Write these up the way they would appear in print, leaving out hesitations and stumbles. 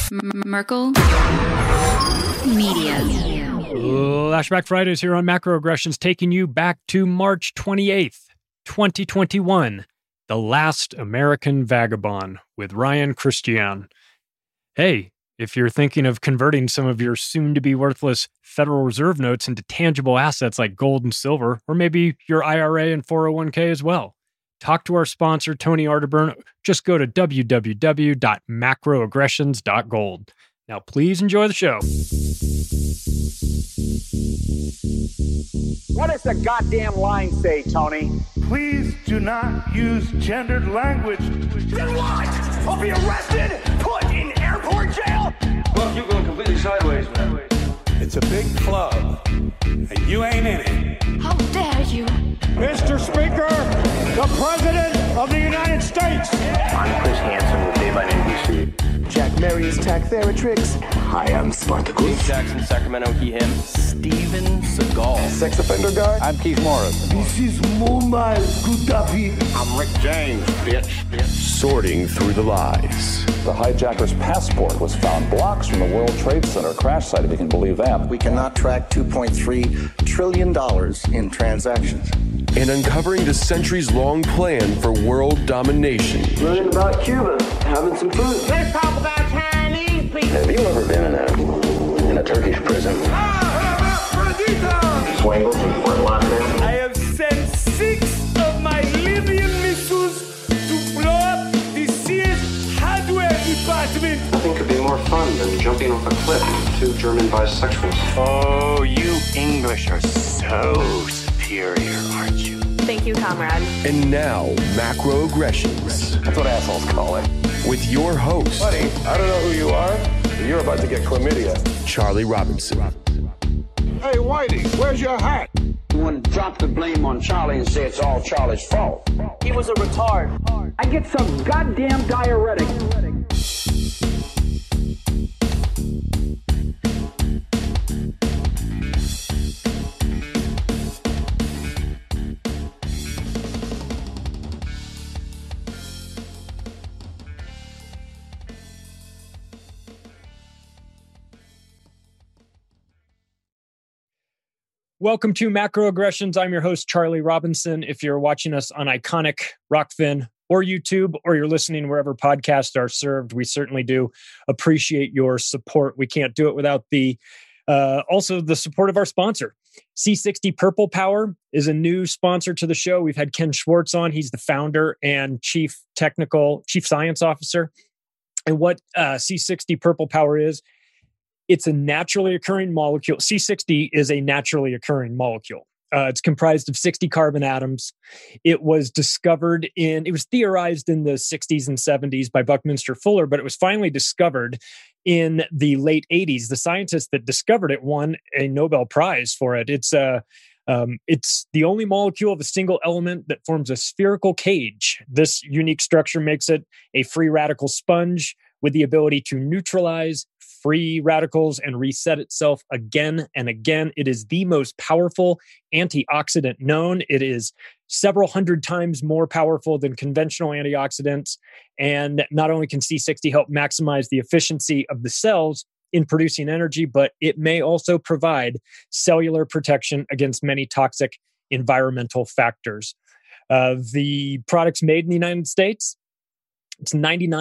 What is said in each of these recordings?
Merkel Media. Flashback Fridays here on Macroaggressions, taking you back to March 28th, 2021. The Last American Vagabond with Ryan Christian. Hey, if you're thinking of converting some of your soon-to-be worthless Federal Reserve notes into tangible assets like gold and silver, or maybe your IRA and 401k as well, talk to our sponsor, Tony Arterburn. Just go to www.macroaggressions.gold. Now, please enjoy the show. What does the goddamn line say, Tony? Please do not use gendered language. Then what? I'll be arrested, put in airport jail? Look, you're going completely sideways, man. It's a big club, and you ain't in it. How dare you? Mr. Speaker, the President of the United States. I'm Chris Hansen with Dave on NBC. Jack Marius Tac-Theratrix. Hi, I'm Spartacus. Jackson, Sacramento, he, him. Steven Seagal. Sex offender guy. I'm Keith Morris. This is Muammar Gaddafi. I'm Rick James, bitch. Sorting through the lies. The hijacker's passport was found blocks from the World Trade Center crash site, if you can believe that. We cannot track $2.3 trillion in transactions. And uncovering the centuries-long plan for world domination. Learning about Cuba, having some food. Let's talk about Chinese people. Have you ever been in a Turkish prison? Swangles and Fort Lauderdale? I have sent 6 of my Libyan missiles to blow up the Sears hardware department. Nothing could be more fun than jumping off a cliff with 2 German bisexuals. Oh, you English are so superior, aren't you? Thank you, comrade. And now, Macroaggressions. That's what assholes call it. With your host, Buddy, I don't know who you are, but you're about to get chlamydia. Charlie Robinson. Hey, Whitey, where's your hat? You want to drop the blame on Charlie and say it's all Charlie's fault. He was a retard. I get some goddamn diuretic. Welcome to Macroaggressions. I'm your host, Charlie Robinson. If you're watching us on Iconic, Rockfin, or YouTube, or you're listening wherever podcasts are served, we certainly do appreciate your support. We can't do it without also the support of our sponsor. C60 Purple Power is a new sponsor to the show. We've had Ken Schwartz on. He's the founder and chief science officer. And what C60 Purple Power is, it's a naturally occurring molecule. C60 is a naturally occurring molecule. It's comprised of 60 carbon atoms. It was theorized in the 60s and 70s by Buckminster Fuller, but it was finally discovered in the late 80s. The scientist that discovered it won a Nobel Prize for it. It's the only molecule of a single element that forms a spherical cage. This unique structure makes it a free radical sponge with the ability to neutralize free radicals and reset itself again and again. It is the most powerful antioxidant known. It is several hundred times more powerful than conventional antioxidants. And not only can C60 help maximize the efficiency of the cells in producing energy, but it may also provide cellular protection against many toxic environmental factors. The product's made in the United States. It's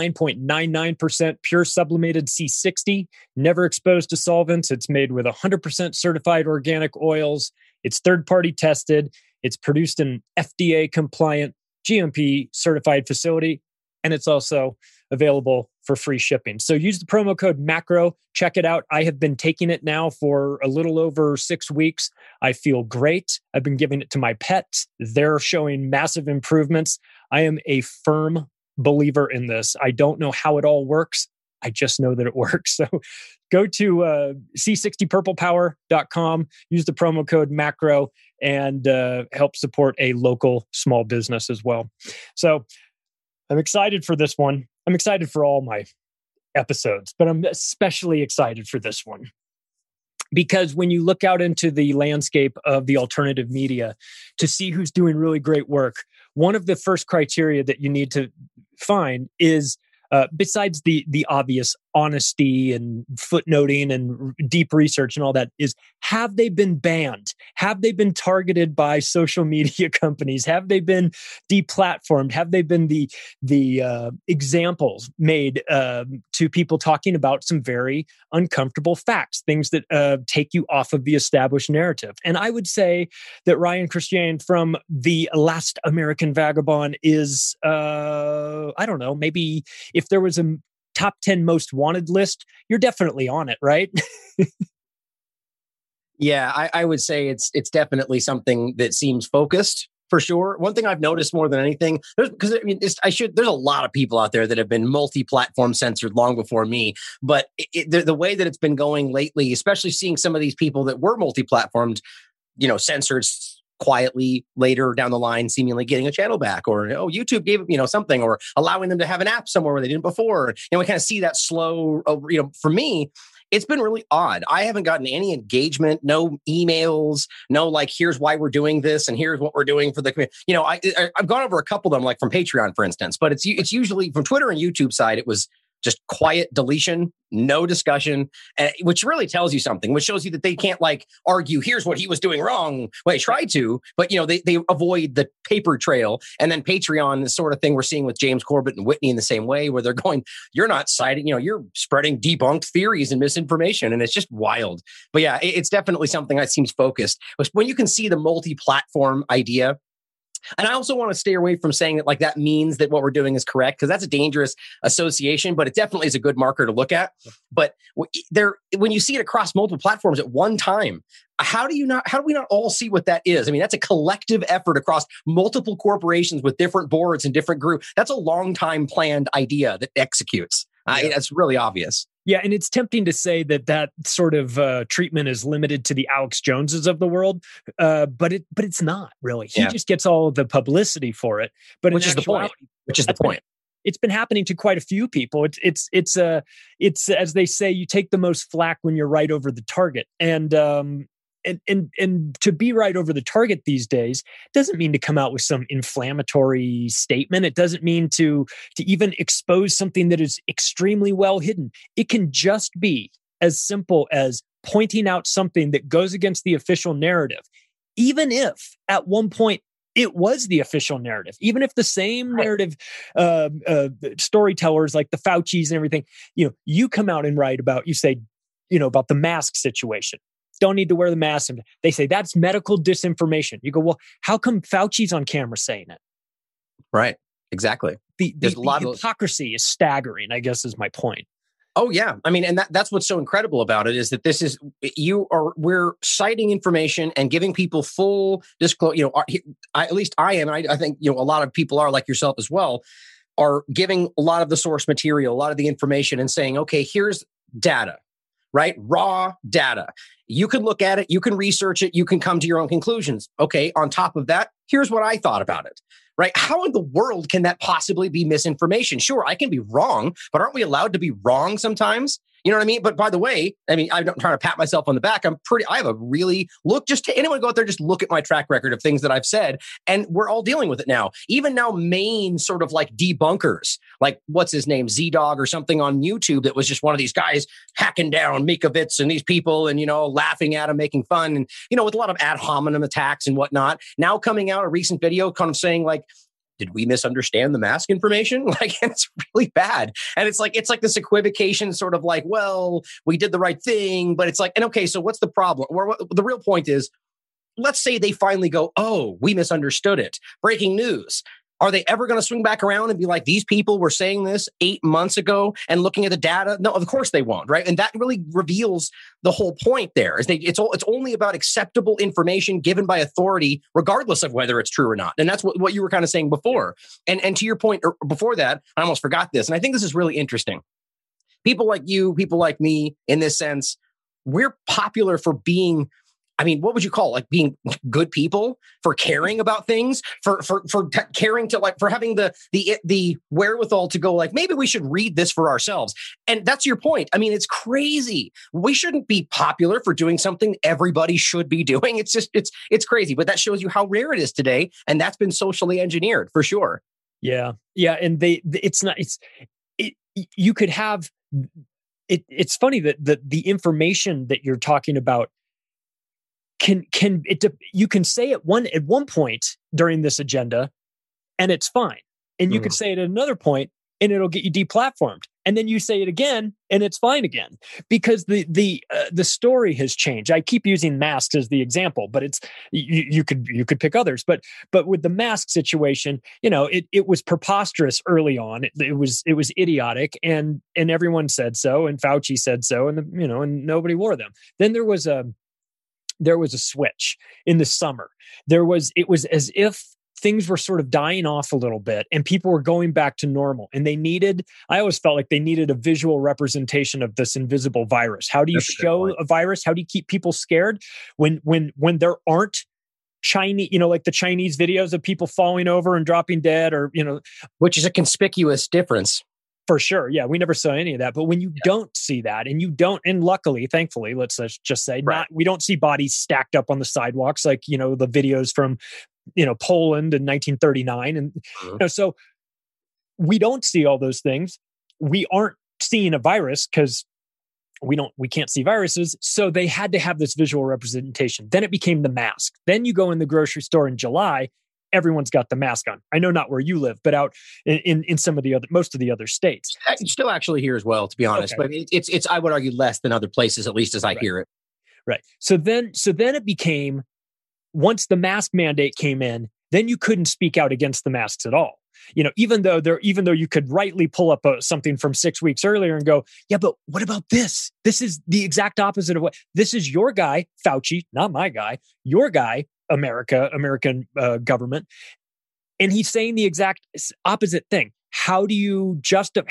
99.99% pure sublimated C60, never exposed to solvents. It's made with 100% certified organic oils. It's third-party tested. It's produced in FDA-compliant, GMP-certified facility, and it's also available for free shipping. So use the promo code MACRO. Check it out. I have been taking it now for a little over 6 weeks. I feel great. I've been giving it to my pets. They're showing massive improvements. I am a firm believer in this. I don't know how it all works. I just know that it works. So go to c60purplepower.com, use the promo code MACRO, and help support a local small business as well. So I'm excited for this one. I'm excited for all my episodes, but I'm especially excited for this one. Because when you look out into the landscape of the alternative media to see who's doing really great work, one of the first criteria that you need to find is besides the obvious honesty and footnoting and deep research and all that, is have they been banned? Have they been targeted by social media companies? Have they been deplatformed? Have they been the examples made to people talking about some very uncomfortable facts, things that take you off of the established narrative? And I would say that Ryan Christian from The Last American Vagabond is, I don't know, maybe if there was a top 10 most wanted list, you're definitely on it, right? Yeah, I would say it's definitely something that seems focused. For sure. One thing I've noticed more than anything, there's a lot of people out there that have been multi-platform censored long before me, but the way that it's been going lately, especially seeing some of these people that were multi-platformed, censored quietly later down the line, seemingly getting a channel back, or YouTube gave something, or allowing them to have an app somewhere where they didn't before. We kind of see that slow. For me, it's been really odd. I haven't gotten any engagement, no emails, no like, here's why we're doing this and here's what we're doing for the community. I've gone over a couple of them, like from Patreon, for instance, but it's usually from Twitter and YouTube side. It was just quiet deletion, no discussion, which really tells you something, which shows you that they can't like argue, here's what he was doing wrong. Well, they try to, but they avoid the paper trail. And then Patreon, the sort of thing we're seeing with James Corbett and Whitney in the same way, where they're going, you're not citing, you're spreading debunked theories and misinformation. And it's just wild. But yeah, it's definitely something that seems focused. When you can see the multi-platform idea. And I also want to stay away from saying that like that means that what we're doing is correct, because that's a dangerous association, but it definitely is a good marker to look at. But when you see it across multiple platforms at one time, how do we not all see what that is? I mean, that's a collective effort across multiple corporations with different boards and different groups. That's a long time planned idea that executes. That's really obvious. Yeah, and it's tempting to say that sort of treatment is limited to the Alex Joneses of the world, but it's not really. He just gets all the publicity for it. But which is the point. It's been happening to quite a few people. It's as they say, you take the most flack when you're right over the target, and to be right over the target these days doesn't mean to come out with some inflammatory statement. It doesn't mean to even expose something that is extremely well hidden. It can just be as simple as pointing out something that goes against the official narrative, even if at one point it was the official narrative, even if the same narrative storytellers like the Faucis and everything, you come out and write about, you say, about the mask situation. Don't need to wear the mask. And they say that's medical disinformation. You go, well, how come Fauci's on camera saying it? Right. Exactly. The hypocrisy is staggering, I guess is my point. Oh, yeah. I mean, and that's what's so incredible about it is that we're citing information and giving people full disclosure. At least I am. And I think, a lot of people are like yourself as well, are giving a lot of the source material, a lot of the information and saying, okay, here's data, right? Raw data. You can look at it, you can research it, you can come to your own conclusions. Okay, on top of that, here's what I thought about it, right? How in the world can that possibly be misinformation? Sure, I can be wrong, but aren't we allowed to be wrong sometimes? You know what I mean? But by the way, I'm not trying to pat myself on the back. I have a really anyone go out there, just look at my track record of things that I've said. And we're all dealing with it now. Even now, main sort of like debunkers, like what's his name? Z-Dog or something on YouTube that was just one of these guys hacking down Mikovits and these people and, laughing at him, making fun and, with a lot of ad hominem attacks and whatnot. Now coming out a recent video kind of saying like, did we misunderstand the mask information? Like, it's really bad. And it's like this equivocation sort of like, well, we did the right thing, but it's like, and okay, so what's the problem? Or the real point is, let's say they finally go, oh, we misunderstood it. Breaking news. Are they ever going to swing back around and be like, these people were saying this 8 months ago and looking at the data? No, of course they won't, right? And that really reveals the whole point there. It's only about acceptable information given by authority, regardless of whether it's true or not. And that's what you were kind of saying before. And to your point before that, I almost forgot this. And I think this is really interesting. People like you, people like me, in this sense, we're popular for being, what would you call it? Like being good people, for caring about things, for caring to for having the wherewithal to go like, maybe we should read this for ourselves. And that's your point. It's crazy. We shouldn't be popular for doing something everybody should be doing. It's just, it's crazy, but that shows you how rare it is today. And that's been socially engineered for sure. Yeah. Yeah. And you could have it. It's funny that the information that you're talking about you can say at one point during this agenda and it's fine. And you could say it at another point and it'll get you deplatformed. And then you say it again and it's fine again, because the story has changed. I keep using masks as the example, but it's you could pick others. But with the mask situation, it was preposterous early on. It was idiotic, and everyone said so, and Fauci said so, and and nobody wore them. Then there was a switch in the summer. It was as if things were sort of dying off a little bit and people were going back to normal. And I always felt like they needed a visual representation of this invisible virus. How do you show a virus? How do you keep people scared when there aren't Chinese, like the Chinese videos of people falling over and dropping dead, or, which is a conspicuous difference. For sure. Yeah. We never saw any of that. But when you don't see that, and luckily, thankfully, let's just say, we don't see bodies stacked up on the sidewalks like, the videos from, Poland in 1939. And, so we don't see all those things. We aren't seeing a virus because we can't see viruses. So they had to have this visual representation. Then it became the mask. Then you go in the grocery store in July, everyone's got the mask on. I know not where you live, but out in some of most of the other states. Still actually here as well, to be honest. Okay. But it's I would argue less than other places, at least as I hear it. Right. So then it became, once the mask mandate came in, then you couldn't speak out against the masks at all. Even though you could rightly pull up something from 6 weeks earlier and go, yeah, but what about this? This is the exact opposite of this is your guy, Fauci, not my guy, your guy, American government. And he's saying the exact opposite thing. How do you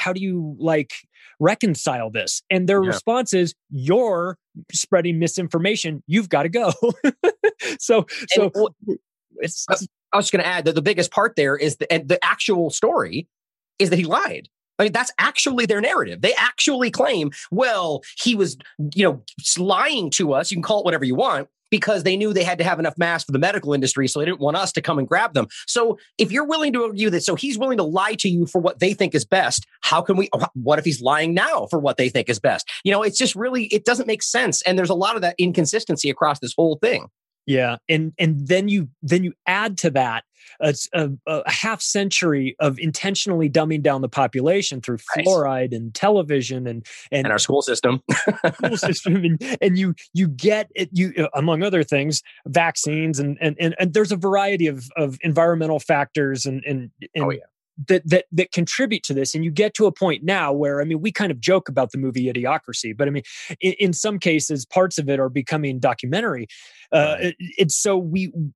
reconcile this? And their response is, you're spreading misinformation. You've got to go. So it's. I was going to add that the biggest part there is the actual story is that he lied. I mean, that's actually their narrative. They actually claim, well, he was, lying to us. You can call it whatever you want, because they knew they had to have enough masks for the medical industry, so they didn't want us to come and grab them. So if you're willing to argue that, so he's willing to lie to you for what they think is best, what if he's lying now for what they think is best? It's just really, it doesn't make sense. And there's a lot of that inconsistency across this whole thing. Yeah. And then you add to that a half century of intentionally dumbing down the population through fluoride and television and our school system. and you get it, among other things, vaccines and there's a variety of environmental factors and that contribute to this. And you get to a point now where, we kind of joke about the movie Idiocracy, but in some cases, parts of it are becoming documentary. It's so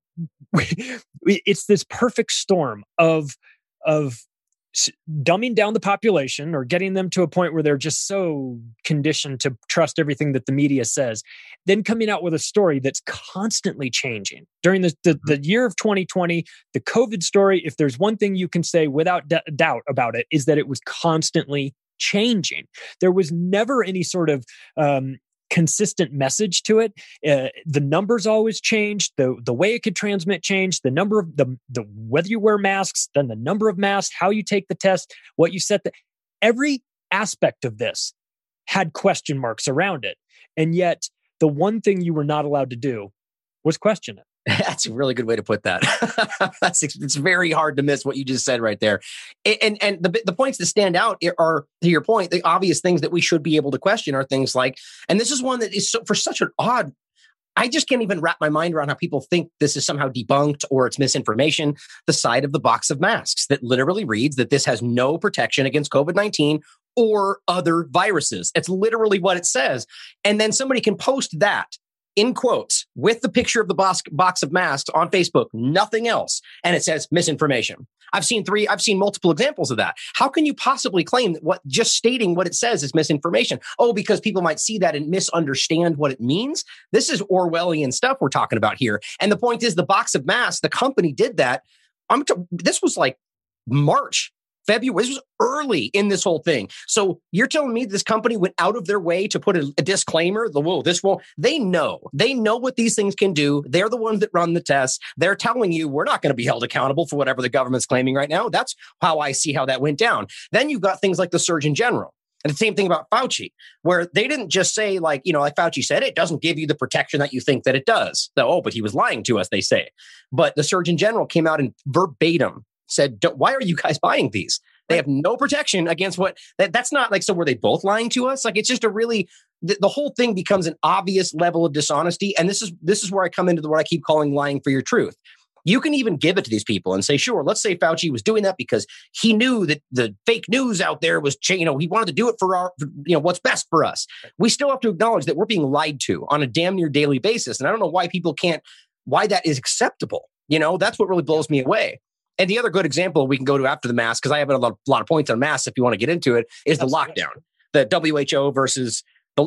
it's this perfect storm of dumbing down the population or getting them to a point where they're just so conditioned to trust everything that the media says, then coming out with a story that's constantly changing. During the year of 2020, the COVID story, if there's one thing you can say without doubt about it, is that it was constantly changing. There was never any sort of consistent message to it. The numbers always changed. The way it could transmit changed. The number of the whether you wear masks, then the number of masks, how you take the test, what you set. Every aspect of this had question marks around it, and yet the one thing you were not allowed to do was question it. That's a really good way to put that. It's very hard to miss what you just said right there. And the points that stand out are, to your point, the obvious things that we should be able to question are things like, and this is one that is for such an odd, I just can't even wrap my mind around how people think this is somehow debunked or it's misinformation. The side of the box of masks that literally reads that this has no protection against COVID-19 or other viruses. It's literally what it says. And then somebody can post that in quotes with the picture of the box of masks on Facebook, nothing else. And it says misinformation. I've seen multiple examples of that. How can you possibly claim that just stating what it says is misinformation? Oh, because people might see that and misunderstand what it means. This is Orwellian stuff we're talking about here. And the point is, the box of masks, the company did that. This was like March February. This was early in this whole thing. So you're telling me this company went out of their way to put a disclaimer? They know what these things can do. They're the ones that run the tests. They're telling you we're not going to be held accountable for whatever the government's claiming right now. That's how I see how that went down. Then you've got things like the Surgeon General. And the same thing about Fauci, where they didn't just say like Fauci said, it doesn't give you the protection that you think that it does. But he was lying to us, they say. But the Surgeon General came out and verbatim said, why are you guys buying these? They have no protection against that's not like, so were they both lying to us? Like, it's just the whole thing becomes an obvious level of dishonesty. And this is where I come into what I keep calling lying for your truth. You can even give it to these people and say, sure, let's say Fauci was doing that because he knew that the fake news out there was, he wanted to do it for what's best for us. We still have to acknowledge that we're being lied to on a damn near daily basis. And I don't know why why that is acceptable. That's what really blows me away. And the other good example we can go to after the mask, because I have a lot of points on masks if you want to get into it, is the lockdown. The WHO versus, the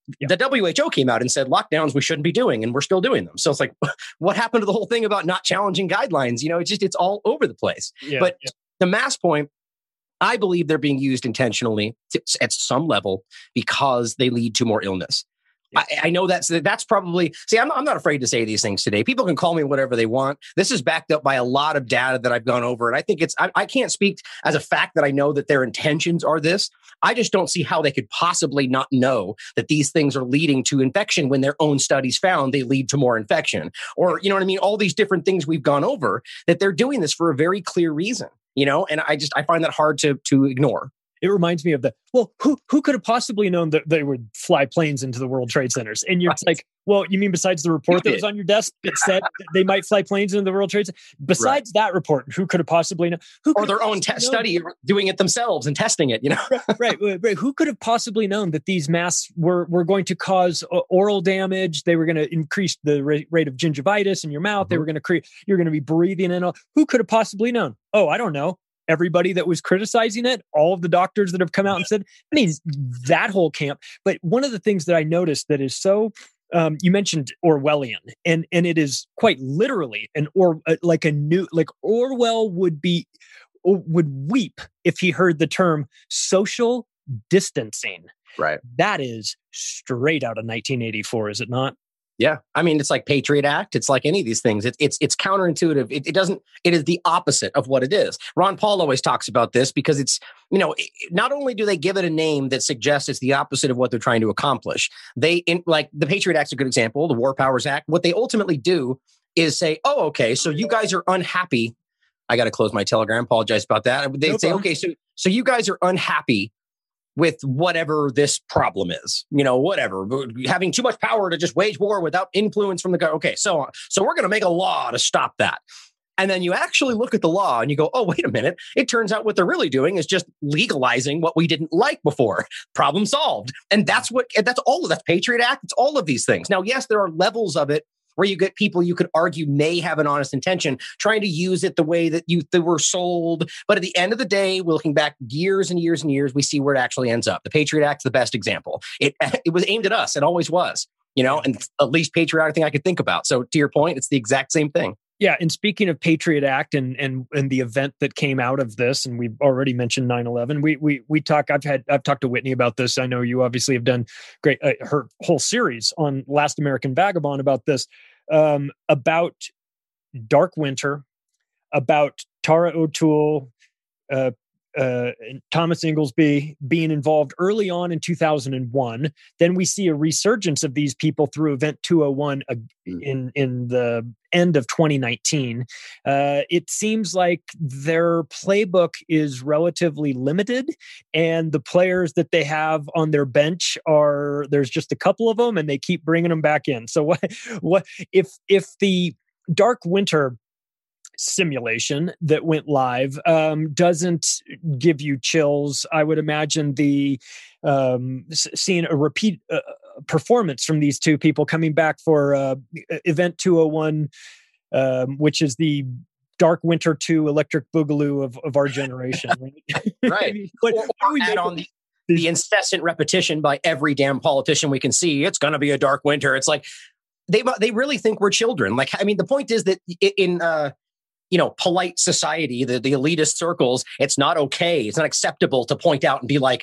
WHO came out and said lockdowns we shouldn't be doing, and we're still doing them. So it's like, what happened to the whole thing about not challenging guidelines? It's all over the place. The mask point, I believe they're being used intentionally at some level because they lead to more illness. I know that's probably, I'm not afraid to say these things today. People can call me whatever they want. This is backed up by a lot of data that I've gone over. And I think I can't speak as a fact that I know that their intentions are this. I just don't see how they could possibly not know that these things are leading to infection when their own studies found they lead to more infection. Or, you know what I mean? All these different things we've gone over, that they're doing this for a very clear reason, and I find that hard to ignore. It reminds me of who could have possibly known that they would fly planes into the World Trade Centers? And you're like, well, you mean besides the report that was on your desk that said that they might fly planes into the World Trade Center? Besides that report, who could have possibly known? Or their own study, doing it themselves and testing it, Right. Who could have possibly known that these masks were going to cause oral damage? They were going to increase the rate of gingivitis in your mouth. Mm-hmm. They were going to you're going to be breathing in. Who could have possibly known? Oh, I don't know. Everybody that was criticizing it, all of the doctors that have come out and said, that whole camp. But one of the things that I noticed that is so, you mentioned Orwellian, and it is quite literally Orwell would weep if he heard the term social distancing. Right. That is straight out of 1984, is it not? Yeah. It's like Patriot Act. It's like any of these things. It's counterintuitive. It is the opposite of what it is. Ron Paul always talks about this because it's, not only do they give it a name that suggests it's the opposite of what they're trying to accomplish. Like the Patriot Act's a good example, the War Powers Act. What they ultimately do is say, oh, okay, so you guys are unhappy. I got to close my Telegram. Apologize about that. They say, okay, so you guys are unhappy with whatever this problem is, whatever, having too much power to just wage war without influence from the government. Okay, so we're going to make a law to stop that. And then you actually look at the law and you go, oh, wait a minute. It turns out what they're really doing is just legalizing what we didn't like before. Problem solved. And that's Patriot Act. It's all of these things. Now, yes, there are levels of it where you get people you could argue may have an honest intention, trying to use it the way that they were sold. But at the end of the day, we're looking back years and years and years, we see where it actually ends up. The Patriot Act's the best example. It was aimed at us. It always was, and at least patriotic thing I could think about. So to your point, it's the exact same thing. Yeah. And speaking of Patriot Act and the event that came out of this, and we've already mentioned 9/11, we talk, I've talked to Whitney about this. I know you obviously have done great, her whole series on Last American Vagabond about this, about Dark Winter, about Tara O'Toole, and Thomas Inglesby being involved early on in 2001. Then we see a resurgence of these people through Event 201 in the end of 2019. It seems like their playbook is relatively limited, and the players that they have on their bench there's just a couple of them, and they keep bringing them back in. So what if the Dark Winter simulation that went live doesn't give you chills? I would imagine seeing a repeat performance from these two people coming back for Event 201, which is the Dark Winter 2 Electric Boogaloo of our generation. Right. Add on the incessant repetition by every damn politician we can see. It's going to be a dark winter. It's like they really think we're children. The point is that polite society, the elitist circles, it's not okay. It's not acceptable to point out and be like,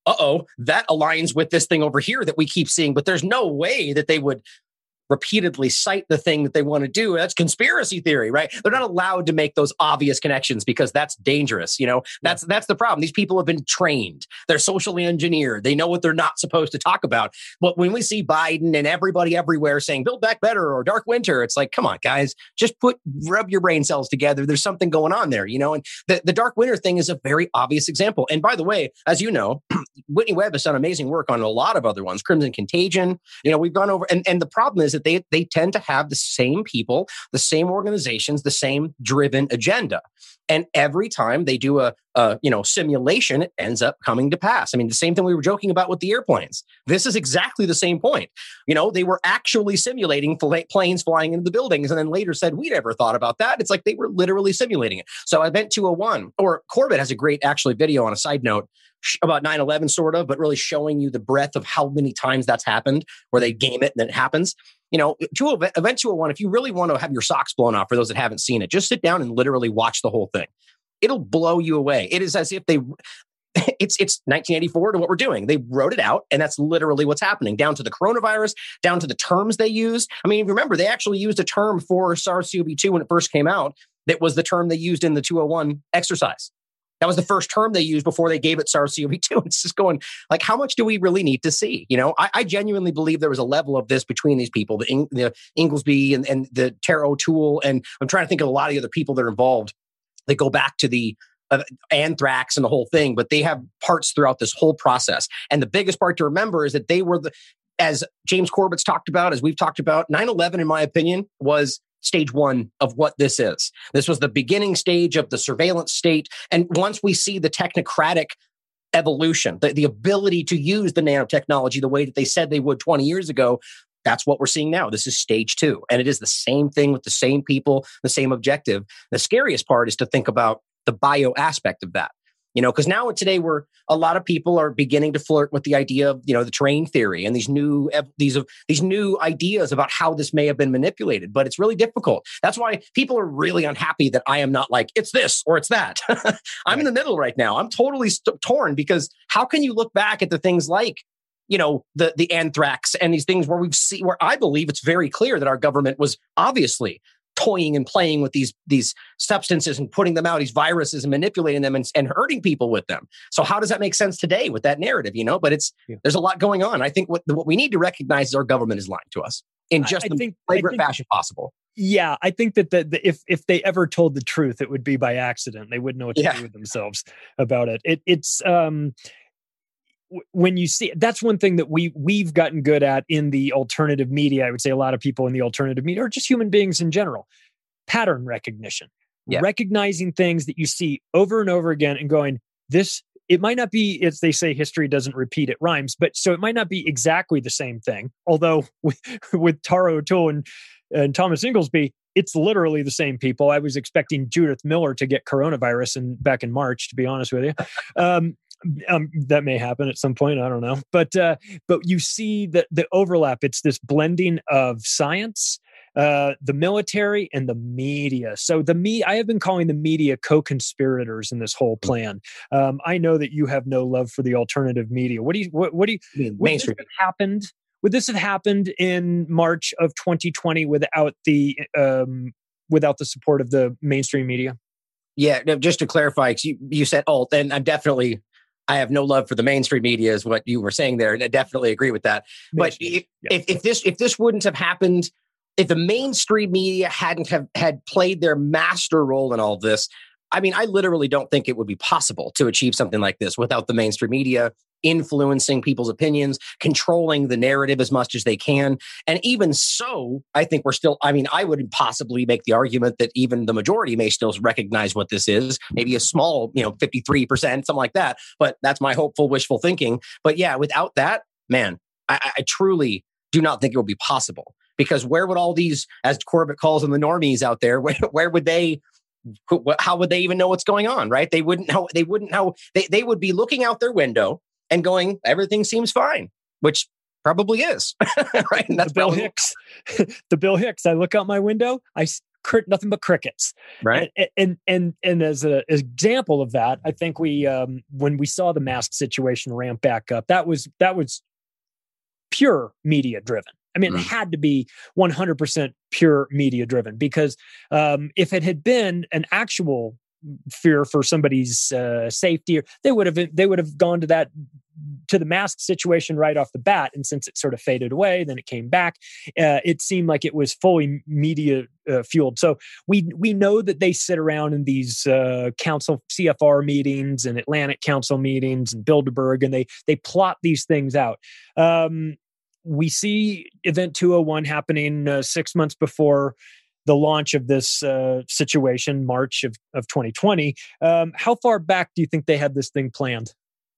that aligns with this thing over here that we keep seeing. But there's no way that they would repeatedly cite the thing that they want to do. That's conspiracy theory, right? They're not allowed to make those obvious connections because that's dangerous. That's the problem. These people have been trained. They're socially engineered. They know what they're not supposed to talk about. But when we see Biden and everybody everywhere saying Build Back Better or Dark Winter, it's like, come on, guys, just rub your brain cells together. There's something going on there, and the Dark Winter thing is a very obvious example. And by the way, as you know, Whitney Webb has done amazing work on a lot of other ones. Crimson Contagion, we've gone over, and the problem is that they tend to have the same people, the same organizations, the same driven agenda. And every time they do a simulation, it ends up coming to pass. I mean, the same thing we were joking about with the airplanes. This is exactly the same point. They were actually simulating planes flying into the buildings and then later said, we never thought about that. It's like they were literally simulating it. So Event 201, or Corbett has a great video on a side note about 9/11 sort of, but really showing you the breadth of how many times that's happened where they game it and it happens. Event 201, if you really want to have your socks blown off, for those that haven't seen it, just sit down and literally watch the whole thing. It'll blow you away. It is as if it's 1984 to what we're doing. They wrote it out, and that's literally what's happening, down to the coronavirus, down to the terms they used. I mean, remember, they actually used a term for SARS-CoV-2 when it first came out that was the term they used in the 201 exercise. That was the first term they used before they gave it SARS-CoV-2. It's just going, like, how much do we really need to see? I genuinely believe there was a level of this between these people, the Inglesby and the Tara O'Toole, and I'm trying to think of a lot of the other people that are involved. They go back to the anthrax and the whole thing, but they have parts throughout this whole process. And the biggest part to remember is that they were as James Corbett's talked about, as we've talked about, 9/11, in my opinion, was stage one of what this is. This was the beginning stage of the surveillance state. And once we see the technocratic evolution, the ability to use the nanotechnology the way that they said they would 20 years ago, that's what we're seeing now. This is stage two. And it is the same thing with the same people, the same objective. The scariest part is to think about the bio aspect of that. Because now today a lot of people are beginning to flirt with the idea of, the terrain theory and these new ideas about how this may have been manipulated, but it's really difficult. That's why people are really unhappy that I am not like, it's this or it's that. I'm in the middle right now. I'm totally torn, because how can you look back at the things like, the anthrax and these things where I believe it's very clear that our government was obviously toying and playing with these substances and putting them out, these viruses, and manipulating them and hurting people with them. So how does that make sense today with that narrative, But there's a lot going on. I think what we need to recognize is our government is lying to us in just the flagrant fashion possible. Yeah, I think that if they ever told the truth, it would be by accident. They wouldn't know what to do with themselves about it. It's when you see, that's one thing that we've gotten good at in the alternative media. I would say a lot of people in the alternative media, or just human beings in general, pattern recognition, recognizing things that you see over and over again and going, it might not be, as they say, history doesn't repeat, it rhymes. But so it might not be exactly the same thing. Although with Tara O'Toole and Thomas Inglesby, it's literally the same people. I was expecting Judith Miller to get coronavirus back in March, to be honest with you. That may happen at some point. I don't know. But you see the overlap. It's this blending of science, the military, and the media. So I have been calling the media co-conspirators in this whole plan. I know that you have no love for the alternative media. What do you mean? Would this have happened in March of 2020 without the support of the mainstream media? Yeah, no, just to clarify, you said alt, and I have no love for the mainstream media, is what you were saying there. And I definitely agree with that. But if this wouldn't have happened, if the mainstream media had played their master role in all of this, I mean, I literally don't think it would be possible to achieve something like this without the mainstream media influencing people's opinions, controlling the narrative as much as they can. And even so, I think I would possibly make the argument that even the majority may still recognize what this is, maybe a small, 53%, something like that. But that's my hopeful, wishful thinking. But yeah, without that, man, I truly do not think it would be possible, because where would all these, as Corbett calls them, the normies out there, where would they, how would they even know what's going on, right? They wouldn't know. They would be looking out their window and going, everything seems fine, which probably is, right? And that's the Bill Hicks. I look out my window. nothing but crickets. Right. And as an example of that, I think we when we saw the mask situation ramp back up, that was pure media driven. I mean, it had to be 100% pure media driven, because if it had been an actual fear for somebody's safety, they would have gone to the mask situation right off the bat. And since it sort of faded away, then it came back. It seemed like it was fully media fueled. So we know that they sit around in these council CFR meetings and Atlantic Council meetings and Bilderberg, and they plot these things out. We see Event 201 happening 6 months before the launch of this situation, March of 2020. How far back do you think they had this thing planned?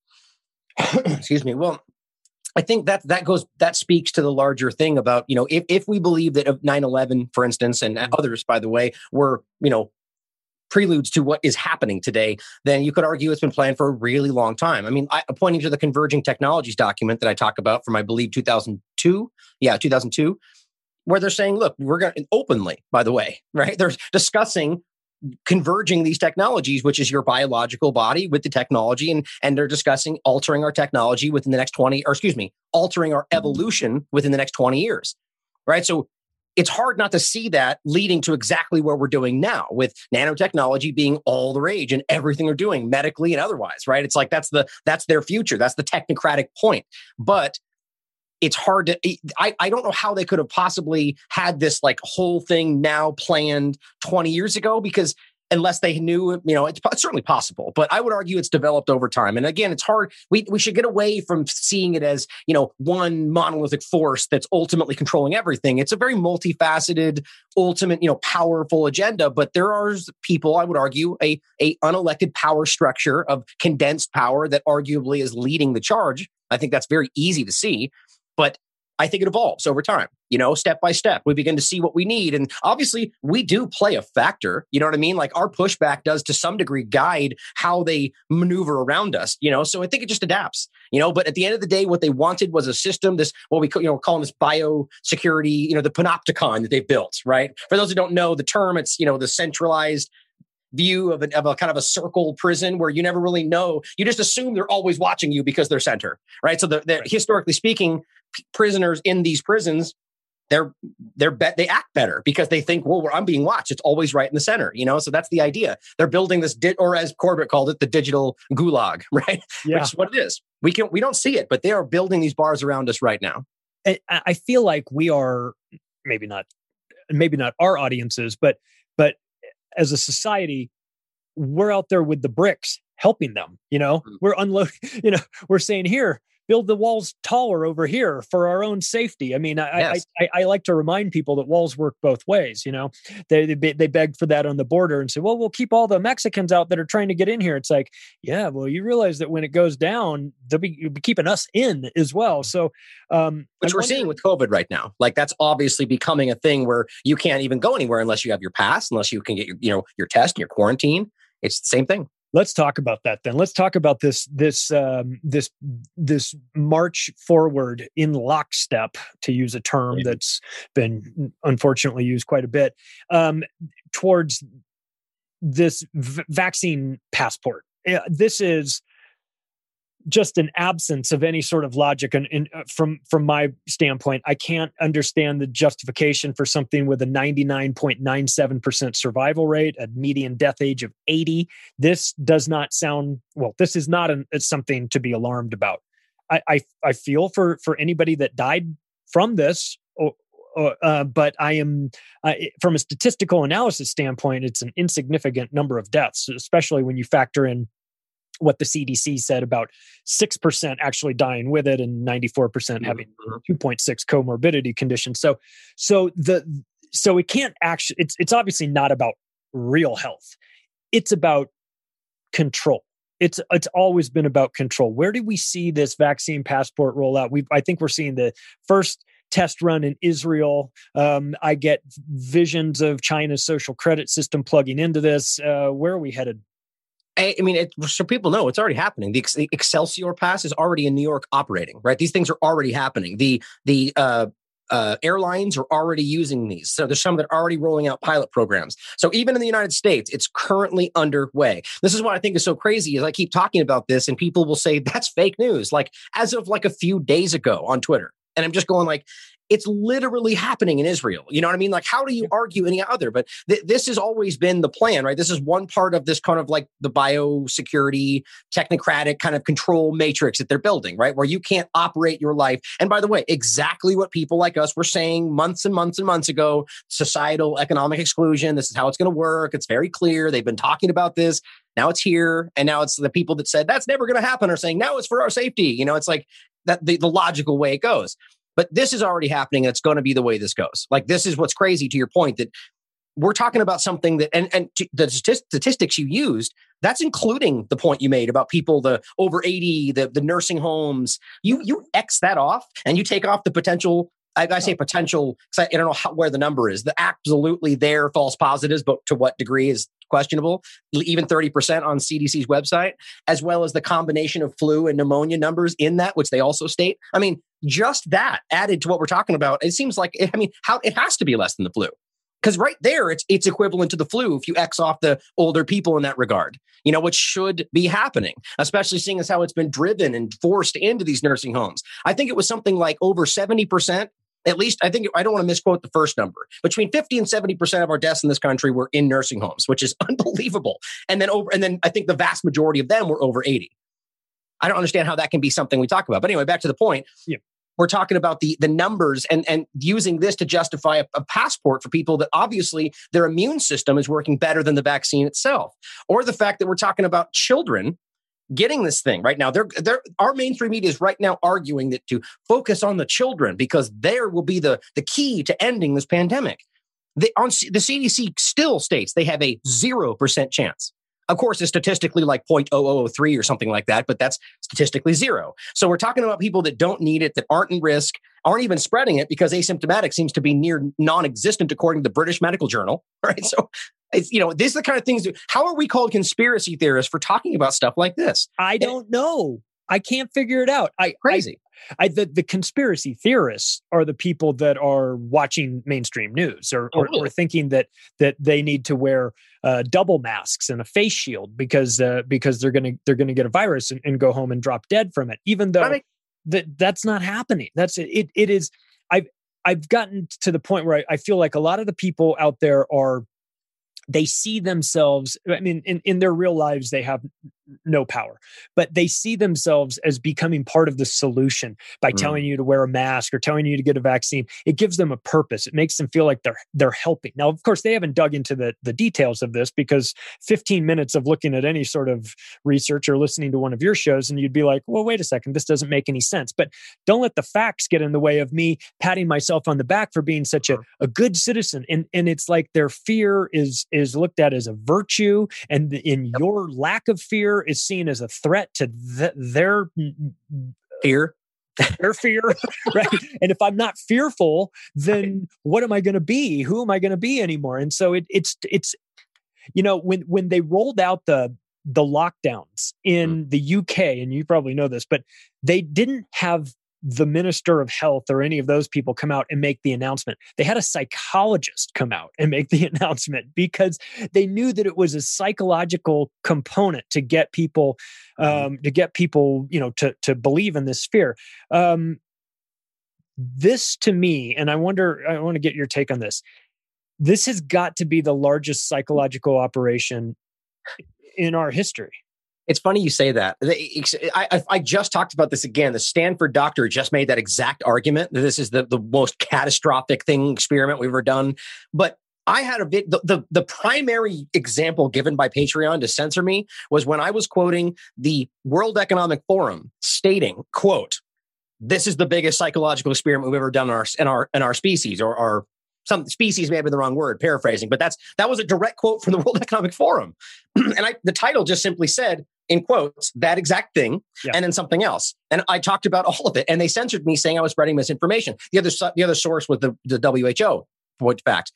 Excuse me. Well, I think that speaks to the larger thing about, if we believe that 9/11, for instance, and others, by the way, were, preludes to what is happening today, then you could argue it's been planned for a really long time. I mean, pointing to the Converging Technologies document that I talk about from, I believe, 2002. Yeah, 2002, where they're saying, look, we're going to openly, by the way, right? They're discussing converging these technologies, which is your biological body with the technology. And they're discussing altering our technology within the next altering our evolution within the next 20 years, right? So it's hard not to see that leading to exactly what we're doing now, with nanotechnology being all the rage and everything they're doing medically and otherwise, right? It's like, that's their future. That's the technocratic point. But it's hard to, I don't know how they could have possibly had this like whole thing now planned 20 years ago, because unless they knew, it's certainly possible, but I would argue it's developed over time. And again, it's hard. We should get away from seeing it as, one monolithic force that's ultimately controlling everything. It's a very multifaceted, ultimate, powerful agenda, but there are people, I would argue, a unelected power structure of condensed power that arguably is leading the charge. I think that's very easy to see, but I think it evolves over time, step by step. We begin to see what we need. And obviously, we do play a factor. You know what I mean? Like, our pushback does to some degree guide how they maneuver around us, So I think it just adapts, But at the end of the day, what they wanted was a system, this, what we calling this biosecurity, the panopticon that they've built, right? For those who don't know the term, it's, the centralized view of a kind of a circle prison where you never really know. You just assume they're always watching you because they're center, right? So they're historically speaking, prisoners in these prisons, they act better because they think, well, I'm being watched. It's always right in the center, So that's the idea. They're building this, or as Corbett called it, the digital gulag, right? Yeah. Which is what it is. We don't see it, but they are building these bars around us right now. I feel like we are maybe not our audiences, but as a society, we're out there with the bricks helping them, we're unloading, we're saying, here, build the walls taller over here for our own safety. I mean, yes. I like to remind people that walls work both ways. They begged for that on the border and said, well, we'll keep all the Mexicans out that are trying to get in here. It's like, yeah, well, you realize that when it goes down, you'll be keeping us in as well. So, which we're seeing with COVID right now. Like, that's obviously becoming a thing where you can't even go anywhere unless you have your pass, unless you can get your test and your quarantine. It's the same thing. Let's talk about that then. Let's talk about this march forward in lockstep, to use a term that's been unfortunately used quite a bit, towards this vaccine passport. This is just an absence of any sort of logic. And from my standpoint, I can't understand the justification for something with a 99.97% survival rate, a median death age of 80. This does not sound, well, this is not something to be alarmed about. I feel for anybody that died from this, but from a statistical analysis standpoint, it's an insignificant number of deaths, especially when you factor in what the CDC said about 6% actually dying with it and 94% having 2.6 comorbidity conditions. So it can't actually, it's obviously not about real health. It's about control. It's always been about control. Where do we see this vaccine passport roll out? I think we're seeing the first test run in Israel. I get visions of China's social credit system plugging into this. Where are we headed? I mean, so people know it's already happening. The Excelsior Pass is already in New York operating, right? These things are already happening. The airlines are already using these. So there's some that are already rolling out pilot programs. So even in the United States, it's currently underway. This is what I think is so crazy is I keep talking about this and people will say that's fake news. Like as of like a few days ago on Twitter. And I'm just going like, it's literally happening in Israel. You know what I mean? Like, how do you argue any other? But this has always been the plan, right? This is one part of this kind of like the biosecurity, technocratic kind of control matrix that they're building, right? Where you can't operate your life. And by the way, exactly what people like us were saying months and months and months ago, societal economic exclusion. This is how it's going to work. It's very clear. They've been talking about this. Now it's here. And now it's the people that said that's never going to happen are saying now it's for our safety. You know, it's like that the logical way it goes. But this is already happening and it's going to be the way this goes. Like, this is what's crazy to your point that we're talking about something that, and the statistics you used, that's including the point you made about people, the over 80, the nursing homes. You X that off and you take off the potential. I say potential because I don't know where the number is. The absolutely there false positives, but to what degree is questionable. Even 30% on CDC's website, as well as the combination of flu and pneumonia numbers in that, which they also state. I mean, just that added to what we're talking about, it seems like, how it has to be less than the flu. Because right there, it's equivalent to the flu if you X off the older people in that regard, you know, which should be happening, especially seeing as how it's been driven and forced into these nursing homes. I think it was something like over 70%. At least, I think, I don't want to misquote the first number. Between 50 and 70% of our deaths in this country were in nursing homes, which is unbelievable. And then I think the vast majority of them were over 80. I don't understand how that can be something we talk about. But anyway, back to the point. Yeah. We're talking about the numbers and using this to justify a passport for people that obviously their immune system is working better than the vaccine itself. Or the fact that we're talking about children getting this thing right now. Our mainstream media is right now arguing that to focus on the children because there will be the key to ending this pandemic. The CDC still states they have a 0% chance. Of course, it's statistically like 0.0003 or something like that, but that's statistically zero. So we're talking about people that don't need it, that aren't in risk, aren't even spreading it because asymptomatic seems to be near non-existent according to the British Medical Journal, right? So it's, you know, these are the kind of things. How are we called conspiracy theorists for talking about stuff like this? I don't know. I can't figure it out. Crazy. The conspiracy theorists are the people that are watching mainstream news or thinking that they need to wear double masks and a face shield because they're going to get a virus and go home and drop dead from it. Even though that's not happening. That's it. It is. I've gotten to the point where I feel like a lot of the people out there they see themselves, I mean, in their real lives, they have no power, but they see themselves as becoming part of the solution by telling you to wear a mask or telling you to get a vaccine. It gives them a purpose. It makes them feel like they're helping. Now, of course, they haven't dug into the details of this because 15 minutes of looking at any sort of research or listening to one of your shows, and you'd be like, well, wait a second, this doesn't make any sense. But don't let the facts get in the way of me patting myself on the back for being such a good citizen. And it's like their fear is looked at as a virtue, and in your lack of fear is seen as a threat to their fear. Their fear, right? And if I'm not fearful, then what am I going to be? Who am I going to be anymore? And so it's you know, when they rolled out the lockdowns in the UK, and you probably know this, but they didn't have the Minister of Health or any of those people come out and make the announcement. They had a psychologist come out and make the announcement because they knew that it was a psychological component to get people, you know, to believe in this fear. This to me, and I want to get your take on this. This has got to be the largest psychological operation in our history. It's funny you say that. I just talked about this again. The Stanford doctor just made that exact argument that this is the most catastrophic experiment we've ever done. But I had the primary example given by Patreon to censor me was when I was quoting the World Economic Forum stating, quote, "This is the biggest psychological experiment we've ever done in our species," or some species may have been the wrong word, paraphrasing, but that was a direct quote from the World Economic Forum. And the title just simply said, in quotes, that exact thing, and then something else. And I talked about all of it, and they censored me saying I was spreading misinformation. The other source was the WHO, fact.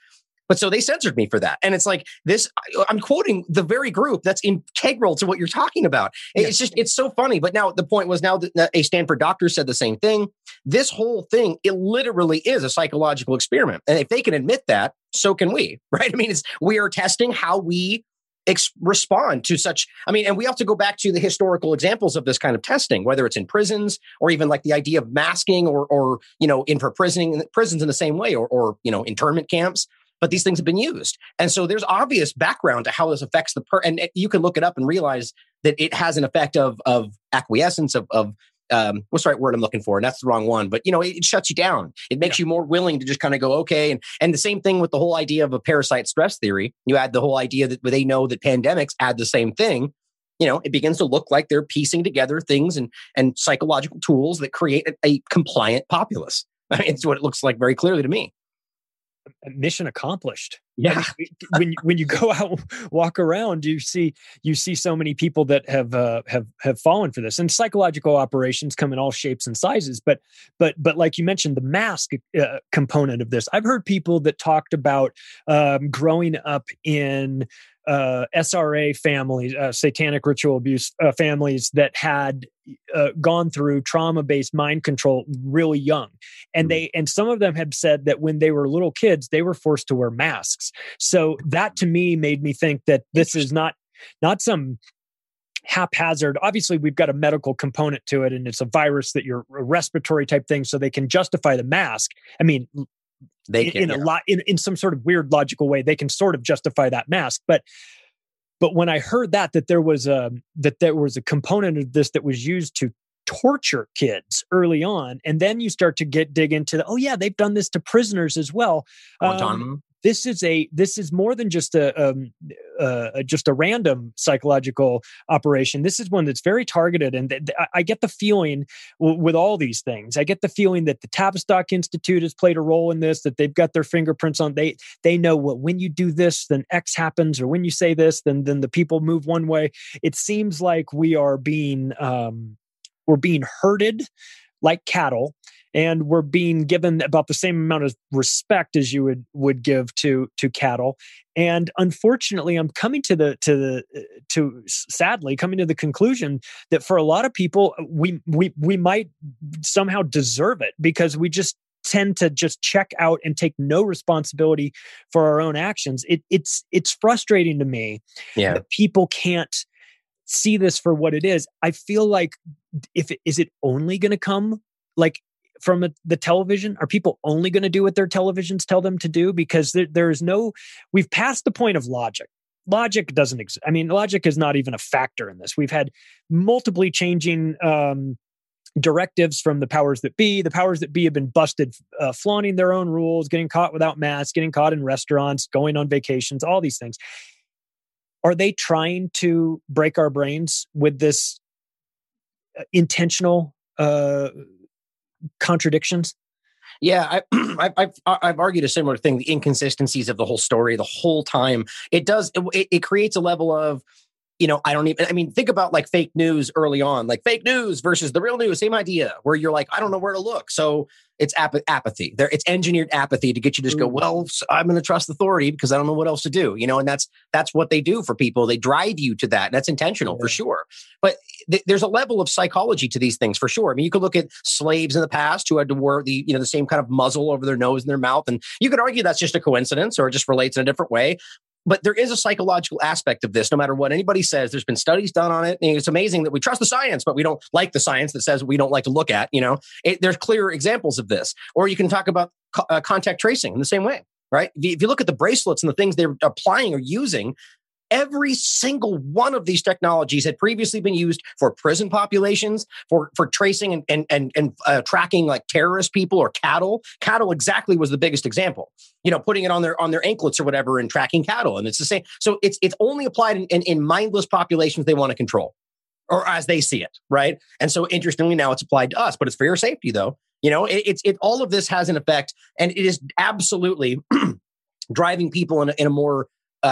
But so they censored me for that. And it's like this, I'm quoting the very group that's integral to what you're talking about. It's just, it's so funny. But now the point was now that a Stanford doctor said the same thing. This whole thing, it literally is a psychological experiment. And if they can admit that, so can we, right? I mean, we are testing how we respond to such, I mean, and we have to go back to the historical examples of this kind of testing, whether it's in prisons or even like the idea of masking or in for prisons in the same way or internment camps. But these things have been used. And so there's obvious background to how this affects and you can look it up and realize that it has an effect of acquiescence, of what's the right word I'm looking for? And that's the wrong one. But, it shuts you down. It makes you more willing to just kind of go, okay. And the same thing with the whole idea of a parasite stress theory. You add the whole idea that they know that pandemics add the same thing. It begins to look like they're piecing together things and psychological tools that create a compliant populace. I mean, it's what it looks like very clearly to me. Mission accomplished. Yeah. I mean, when you go out, walk around, you see so many people that have fallen for this, and psychological operations come in all shapes and sizes. But like you mentioned, the mask component of this, I've heard people that talked about growing up in SRA families, satanic ritual abuse families that had gone through trauma-based mind control really young. And and some of them have said that when they were little kids, they were forced to wear masks. So that to me made me think that this is not some haphazard. Obviously, we've got a medical component to it, and it's a virus that you're a respiratory type thing. So they can justify the mask. I mean, they can in some sort of weird logical way, they can sort of justify that mask. But when I heard that there was a component of this that was used to torture kids early on, and then you start to dig into they've done this to prisoners as well. This is more than just a random psychological operation. This is one that's very targeted, and I get the feeling with all these things. I get the feeling that the Tavistock Institute has played a role in this. That they've got their fingerprints on. They know what when you do this, then X happens, or when you say this, then the people move one way. It seems like we're being herded like cattle. And we're being given about the same amount of respect as you would give to cattle. And unfortunately, I'm coming sadly coming to the conclusion that for a lot of people, we might somehow deserve it because we just tend to just check out and take no responsibility for our own actions. It's frustrating to me that people can't see this for what it is. I feel like is it only going to come like from the television? Are people only going to do what their televisions tell them to do? Because we've passed the point of logic. Logic doesn't exist. I mean, logic is not even a factor in this. We've had multiply changing directives from the powers that be. The powers that be have been busted flaunting their own rules, getting caught without masks, getting caught in restaurants, going on vacations, all these things. Are they trying to break our brains with this intentional contradictions? Yeah, I've argued a similar thing. The inconsistencies of the whole story, the whole time, it creates a level of, think about like fake news early on, like fake news versus the real news, same idea, where you're like, I don't know where to look. So it's apathy. It's engineered apathy to get you to just go, well, I'm going to trust authority because I don't know what else to do, and that's what they do for people. They drive you to that. And that's intentional for sure. But there's a level of psychology to these things for sure. I mean, you could look at slaves in the past who had to wear the same kind of muzzle over their nose and their mouth. And you could argue that's just a coincidence or it just relates in a different way. But there is a psychological aspect of this, no matter what anybody says. There's been studies done on it. And it's amazing that we trust the science, but we don't like the science that says we don't like to look at. There's clear examples of this. Or you can talk about contact tracing in the same way, right? If you look at the bracelets and the things they're applying or using, every single one of these technologies had previously been used for prison populations, for tracing and tracking like terrorist people or cattle. Cattle exactly was the biggest example. Putting it on their anklets or whatever and tracking cattle, and it's the same. So it's only applied in mindless populations they want to control, or as they see it, right? And so interestingly, now it's applied to us, but it's for your safety, though. All of this has an effect, and it is absolutely driving people in a more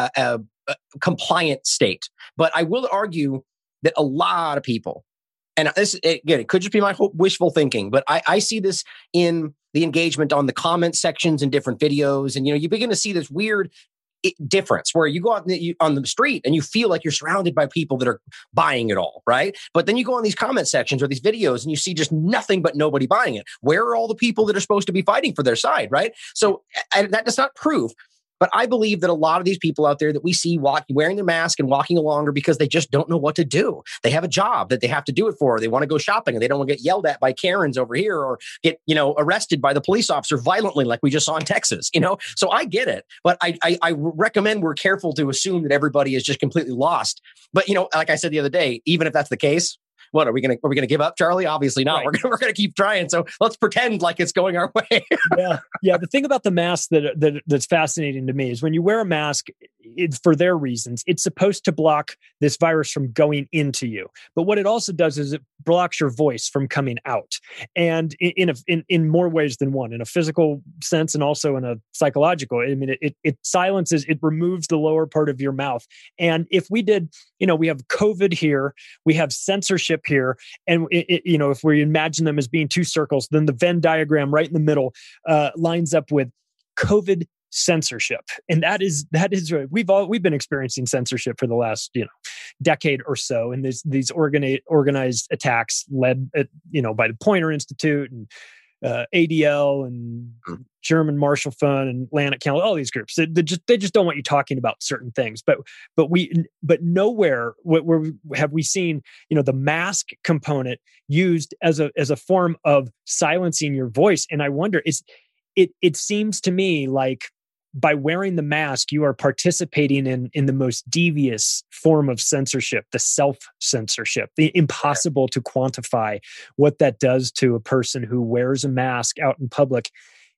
compliant state. But I will argue that a lot of people, and this again, it could just be my wishful thinking, but I see this in the engagement on the comment sections in different videos. And, you begin to see this weird difference where you go out on the street and you feel like you're surrounded by people that are buying it all, right? But then you go on these comment sections or these videos and you see just nothing but nobody buying it. Where are all the people that are supposed to be fighting for their side, right? So that does not prove. But I believe that a lot of these people out there that we see wearing their mask and walking along are because they just don't know what to do. They have a job that they have to do it for. They want to go shopping and they don't want to get yelled at by Karens over here or get, arrested by the police officer violently like we just saw in Texas, So I get it. But I recommend we're careful to assume that everybody is just completely lost. But, like I said the other day, even if that's the case, what are we going to give up, Charlie? Obviously not. Right. We're going to keep trying. So let's pretend like it's going our way. Yeah. The thing about the mask that's fascinating to me is when you wear a mask, for their reasons, it's supposed to block this virus from going into you. But what it also does is it blocks your voice from coming out, and in more ways than one, in a physical sense and also in a psychological. I mean, it silences, it removes the lower part of your mouth. And if we did, we have COVID here, we have censorship here, and if we imagine them as being two circles, then the Venn diagram right in the middle lines up with COVID censorship. And that is we've been experiencing censorship for the last decade or so, and these organized attacks led by the Poynter Institute and ADL and German Marshall Fund and Atlantic Council, all these groups. They just don't want you talking about certain things. But nowhere where have we seen the mask component used as a form of silencing your voice. And I wonder, it seems to me like by wearing the mask, you are participating in the most devious form of censorship, the self-censorship, the impossible to quantify what that does to a person who wears a mask out in public,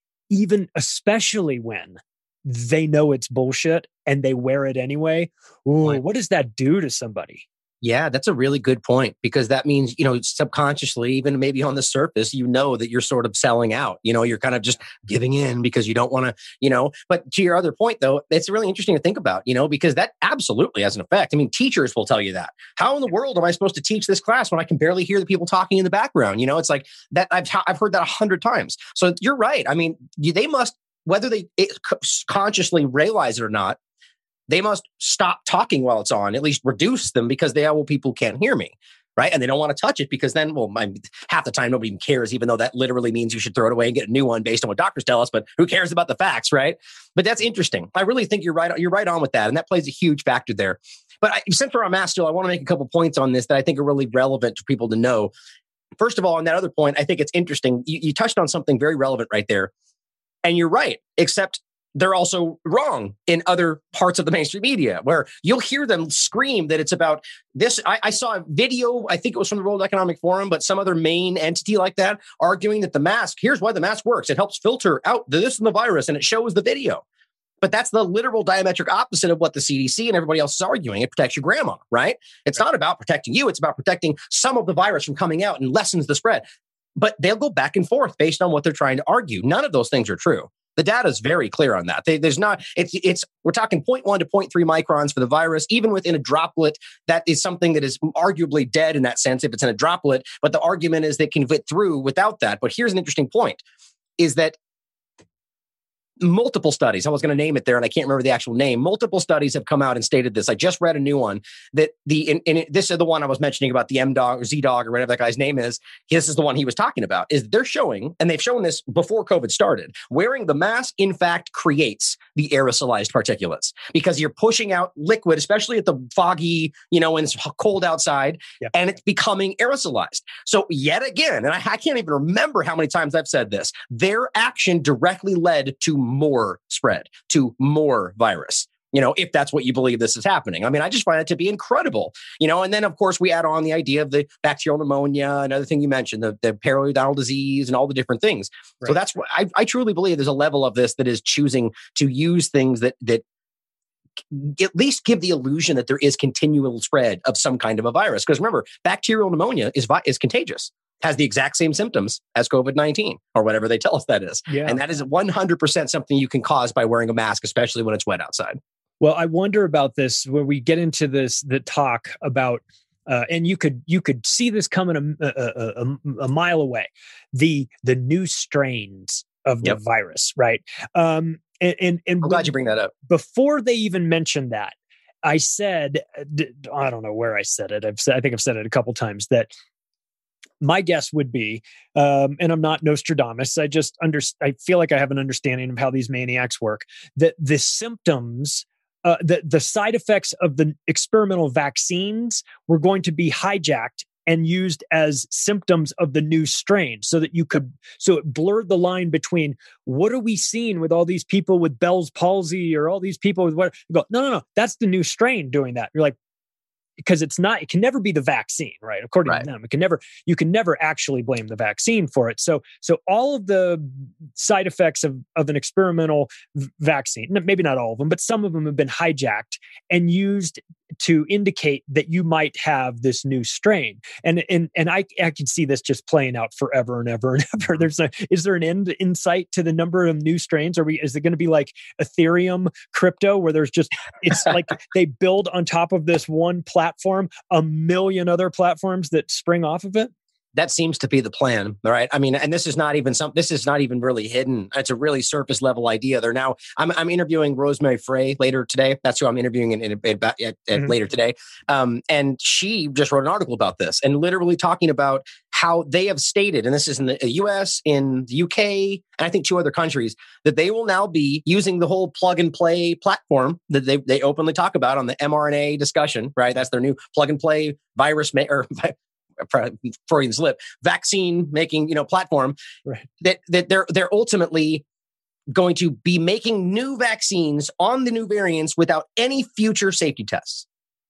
especially when they know it's bullshit and they wear it anyway. Ooh, what does that do to somebody? Yeah, that's a really good point, because that means, subconsciously, even maybe on the surface, that you're sort of selling out, you're kind of just giving in because you don't want to, but to your other point, though, it's really interesting to think about, because that absolutely has an effect. I mean, teachers will tell you that. How in the world am I supposed to teach this class when I can barely hear the people talking in the background? It's like that. I've heard that 100 times. So you're right. I mean, they must, whether they consciously realize it or not, they must stop talking while it's on, at least reduce them, because people can't hear me, right? And they don't want to touch it because then, half the time nobody even cares, even though that literally means you should throw it away and get a new one based on what doctors tell us, but who cares about the facts, right? But that's interesting. I really think you're right. You're right on with that. And that plays a huge factor there. But since we're on mask still, I want to make a couple points on this that I think are really relevant for people to know. First of all, on that other point, I think it's interesting. You touched on something very relevant right there. And you're right, except they're also wrong in other parts of the mainstream media, where you'll hear them scream that it's about this. I saw a video, I think it was from the World Economic Forum, but some other main entity like that, arguing that here's why the mask works. It helps filter out this and the virus, and it shows the video. But that's the literal diametric opposite of what the CDC and everybody else is arguing. It protects your grandma, right? It's not about protecting you. It's about protecting some of the virus from coming out and lessens the spread. But they'll go back and forth based on what they're trying to argue. None of those things are true. The data is very clear on that. We're talking 0.1 to 0.3 microns for the virus, even within a droplet. That is something that is arguably dead in that sense if it's in a droplet. But the argument is they can fit through without that. But here's an interesting point, is that multiple studies, I was going to name it there and I can't remember the actual name. Multiple studies have come out and stated this. I just read a new one that this is the one I was mentioning about the M-Dog or Z-Dog or whatever that guy's name is. This is the one he was talking about, is they're showing, and they've shown this before COVID started, wearing the mask in fact creates the aerosolized particulates, because you're pushing out liquid, especially at the foggy, when it's cold outside, and it's becoming aerosolized. So yet again, and I can't even remember how many times I've said this, their action directly led to more spread, to more virus, if that's what you believe this is happening. I mean, I just find it to be incredible, and then of course we add on the idea of the bacterial pneumonia, another thing you mentioned, the periodontal disease and all the different things. Right. So that's what I truly believe there's a level of this that is choosing to use things that at least give the illusion that there is continual spread of some kind of a virus. Because remember, bacterial pneumonia is contagious, has the exact same symptoms as COVID-19 or whatever they tell us that is. Yeah. And that is 100% something you can cause by wearing a mask, especially when it's wet outside. Well, I wonder about this when we get into the talk about, and you could see this coming a mile away, the new strains of the virus, right? And I'm glad you bring that up. Before they even mentioned that, I said, I don't know where I said it. I think I've said it a couple times, that my guess would be, and I'm not Nostradamus, I feel like I have an understanding of how these maniacs work, that the symptoms, the side effects of the experimental vaccines were going to be hijacked and used as symptoms of the new strain, so that so it blurred the line between what are we seeing with all these people with Bell's palsy or all these people with what, you go, no, that's the new strain doing that. You're like, because it can never be the vaccine, right? According to them, you can never actually blame the vaccine for it. So all of the side effects of an experimental vaccine, maybe not all of them, but some of them have been hijacked and used to indicate that you might have this new strain. And I can see this just playing out forever and ever and ever. Is there an end in sight to the number of new strains? Is it going to be like Ethereum crypto, where it's like they build on top of this one platform a million other platforms that spring off of it? That seems to be the plan, right? I mean, and this is not even really hidden. It's a really surface level idea. I'm interviewing Rosemary Frey later today. That's who I'm interviewing later today. And she just wrote an article about this and literally talking about how they have stated, and this is in the US, in the UK, and I think 2 other countries, that they will now be using the whole plug and play platform that they openly talk about on the mRNA discussion, right? That's their new plug and play Freudian slip, vaccine making, platform, right? That they're ultimately going to be making new vaccines on the new variants without any future safety tests.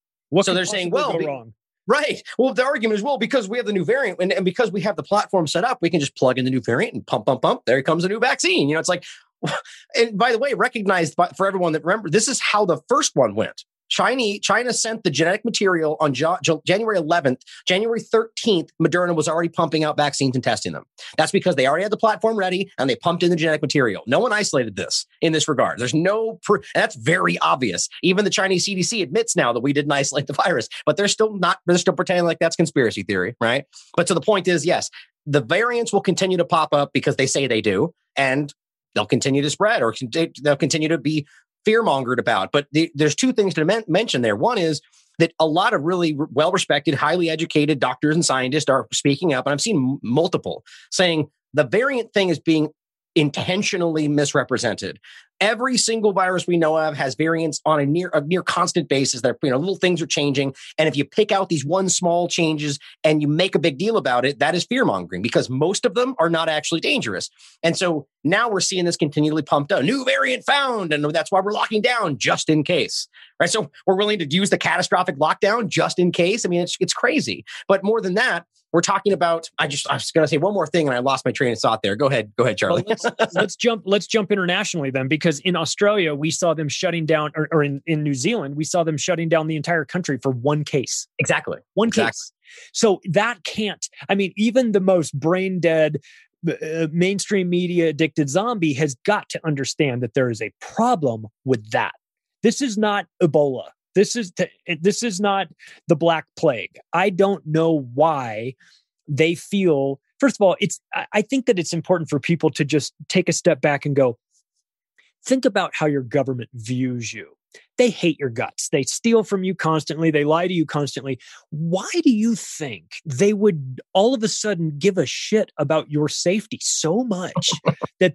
So they're saying, well, wrong. Right. Well, the argument is, because we have the new variant and because we have the platform set up, we can just plug in the new variant and pump. There comes a new vaccine. It's like, and by the way, recognized for everyone that remember, this is how the first one went. China sent the genetic material on January 11th. January 13th, Moderna was already pumping out vaccines and testing them. That's because they already had the platform ready and they pumped in the genetic material. No one isolated this in this regard. There's no proof. And that's very obvious. Even the Chinese CDC admits now that we didn't isolate the virus, but they're still pretending like that's conspiracy theory, right? But so the point is, yes, the variants will continue to pop up because they say they do, and they'll continue to spread, or they'll continue to be fear-mongered about. But there's 2 things to mention there. One is that a lot of really well-respected, highly educated doctors and scientists are speaking up, and I've seen multiple saying the variant thing is being intentionally misrepresented. Every single virus we know of has variants on a near constant basis. That little things are changing, and if you pick out these one small changes and you make a big deal about it, that is fear mongering, because most of them are not actually dangerous. And so now we're seeing this continually pumped up. New variant found, and that's why we're locking down just in case. Right? So we're willing to use the catastrophic lockdown just in case. I mean, it's crazy. But more than that, we're talking about. I was going to say one more thing, and I lost my train of thought there. Go ahead, Charlie. Well, let's jump internationally then, because in Australia we saw them shutting down, or in New Zealand we saw them shutting down the entire country for one case. Exactly. One case. So that can't. I mean, even the most brain dead, mainstream media addicted zombie has got to understand that there is a problem with that. This is not Ebola. This is not the Black Plague. I don't know why they feel. First of all, I think that it's important for people to just take a step back and go, think about how your government views you. They hate your guts. They steal from you constantly. They lie to you constantly. Why do you think they would all of a sudden give a shit about your safety so much that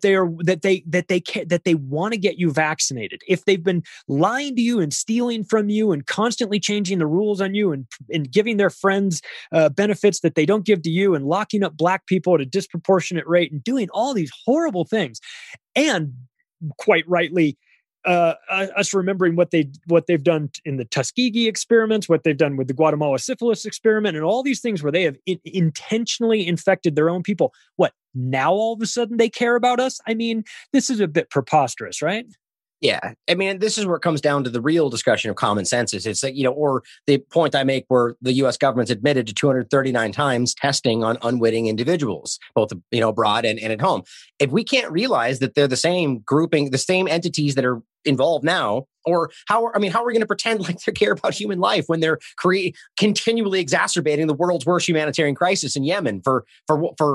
they want to get you vaccinated? If they've been lying to you and stealing from you and constantly changing the rules on you and giving their friends benefits that they don't give to you and locking up Black people at a disproportionate rate and doing all these horrible things, and quite rightly, us remembering what they've done in the Tuskegee experiments, what they've done with the Guatemala syphilis experiment, and all these things where they have intentionally infected their own people. What, now all of a sudden they care about us? I mean, this is a bit preposterous, right? Yeah. I mean, this is where it comes down to the real discussion of common sense. It's like, or the point I make where the U.S. government's admitted to 239 times testing on unwitting individuals, both, abroad and at home. If we can't realize that they're the same grouping, the same entities that are involved now, or how are we going to pretend like they care about human life when they're continually exacerbating the world's worst humanitarian crisis in Yemen for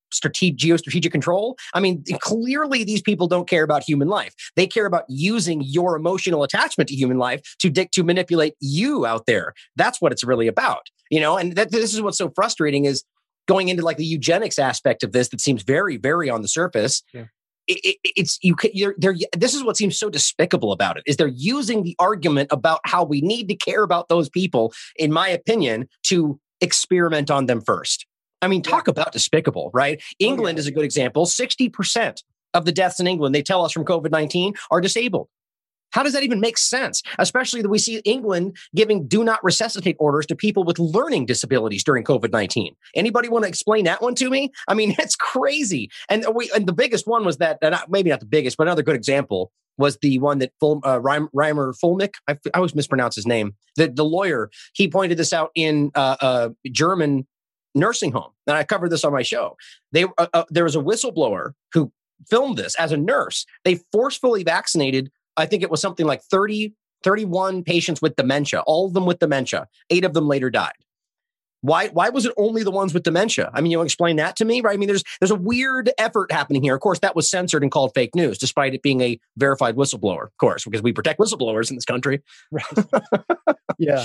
geostrategic control. I mean, clearly these people don't care about human life. They care about using your emotional attachment to human life to manipulate you out there. That's what it's really about, and this is what's so frustrating is going into like the eugenics aspect of this that seems very, very on the surface. Yeah. This is what seems so despicable about it is they're using the argument about how we need to care about those people, in my opinion, to experiment on them first. I mean, talk about despicable, right? England is a good example. 60% of the deaths in England, they tell us from COVID-19 are disabled. How does that even make sense? Especially that we see England giving do not resuscitate orders to people with learning disabilities during COVID-19. Anybody want to explain that one to me? I mean, it's crazy. And the biggest one was that, maybe not the biggest, but another good example was the one that Reimer Fulmick, I always mispronounce his name, the lawyer, he pointed this out in a German nursing home. And I covered this on my show. There was a whistleblower who filmed this as a nurse. They forcefully vaccinated, I think it was something like 31 patients with dementia, all of them with dementia. 8 of them later died. Why was it only the ones with dementia? I mean, you explain that to me, right? I mean, there's a weird effort happening here. Of course, that was censored and called fake news, despite it being a verified whistleblower, of course, because we protect whistleblowers in this country. Right. Yeah.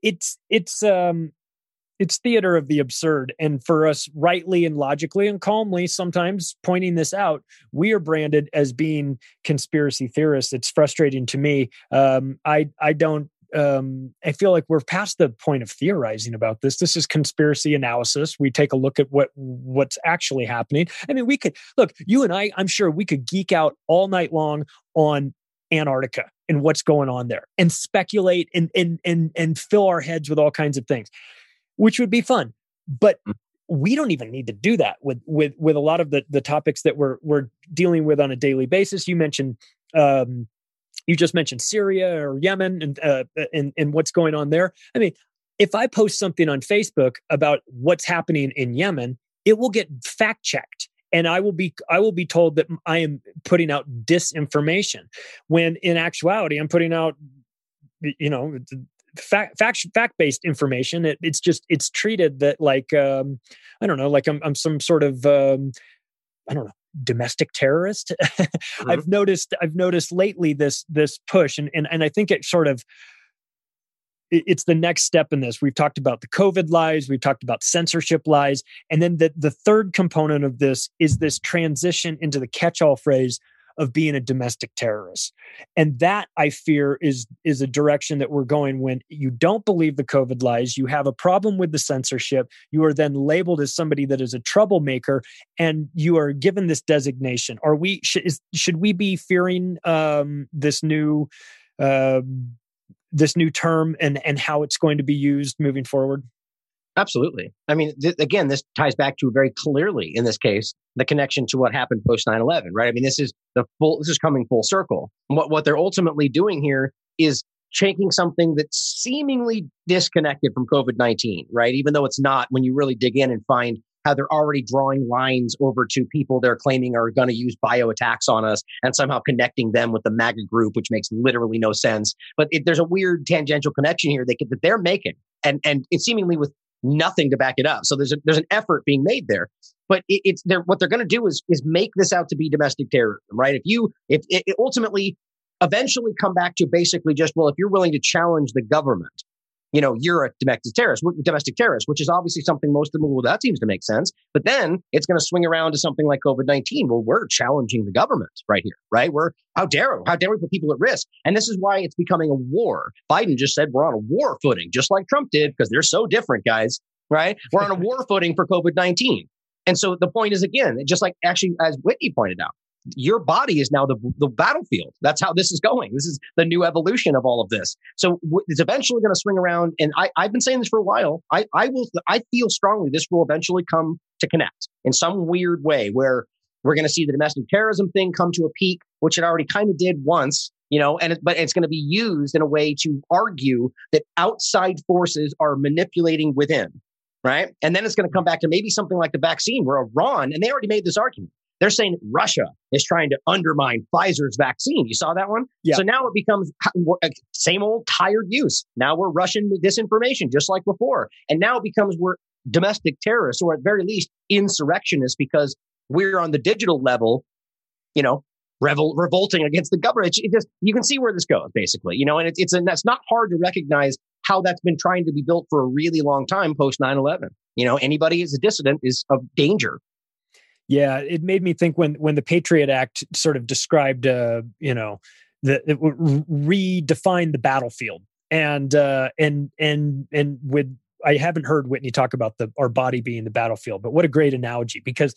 It's theater of the absurd. And for us, rightly and logically and calmly, sometimes pointing this out, we are branded as being conspiracy theorists. It's frustrating to me. I feel like we're past the point of theorizing about this. This is conspiracy analysis. We take a look at what's actually happening. I mean, you and I'm sure we could geek out all night long on Antarctica and what's going on there and speculate and fill our heads with all kinds of things, which would be fun. But we don't even need to do that with a lot of the topics that we're dealing with on a daily basis. You mentioned, you just mentioned Syria or Yemen and what's going on there. I mean, if I post something on Facebook about what's happening in Yemen, it will get fact checked. And I will be told that I am putting out disinformation, when in actuality I'm putting out, fact-based information. It's treated that like I don't know, like I'm some sort of I don't know, domestic terrorist. Mm-hmm. I've noticed lately this push, and I think it sort of it's the next step in this. We've talked about the COVID lies, we've talked about censorship lies, and then the third component of this is this transition into the catch-all phrase of being a domestic terrorist. And that, I fear, is a direction that we're going. When you don't believe the COVID lies, you have a problem with the censorship, you are then labeled as somebody that is a troublemaker, and you are given this designation. Should we be fearing this new term and how it's going to be used moving forward? Absolutely. I mean, again, this ties back to very clearly, in this case, the connection to what happened post 9/11, right? I mean, this is coming full circle. And what they're ultimately doing here is taking something that's seemingly disconnected from COVID-19, right? Even though it's not, when you really dig in and find how they're already drawing lines over to people they're claiming are going to use bioattacks on us and somehow connecting them with the MAGA group, which makes literally no sense. But there's a weird tangential connection here that they're making, and it's seemingly with nothing to back it up. So there's an effort being made there, but what they're going to do is make this out to be domestic terrorism, right? If it ultimately eventually come back to basically just, well, if you're willing to challenge the government, you're a domestic terrorist, which is obviously something most of them will, that seems to make sense. But then it's going to swing around to something like COVID-19. Well, we're challenging the government right here, right? How dare we put people at risk? And this is why it's becoming a war. Biden just said we're on a war footing, just like Trump did, because they're so different, guys, right? We're on a war footing for COVID-19. And so the point is, again, just like actually, as Whitney pointed out, your body is now the battlefield. That's how this is going. This is the new evolution of all of this. So it's eventually going to swing around. And I've been saying this for a while. I feel strongly this will eventually come to connect in some weird way, where we're going to see the domestic terrorism thing come to a peak, which it already kind of did once, but it's going to be used in a way to argue that outside forces are manipulating within, right? And then it's going to come back to maybe something like the vaccine, where Iran, and they already made this argument, they're saying Russia is trying to undermine Pfizer's vaccine. You saw that one? Yeah. So now it becomes same old tired use. Now we're Russian disinformation, just like before. And now it becomes we're domestic terrorists, or at very least insurrectionists, because we're on the digital level, revolting against the government. It just, you can see where this goes, basically, and that's not hard to recognize how that's been trying to be built for a really long time post 9/11. Anybody as a dissident is of danger. Yeah, it made me think when the Patriot Act sort of described, it redefined the battlefield, and with, I haven't heard Whitney talk about our body being the battlefield, but what a great analogy, because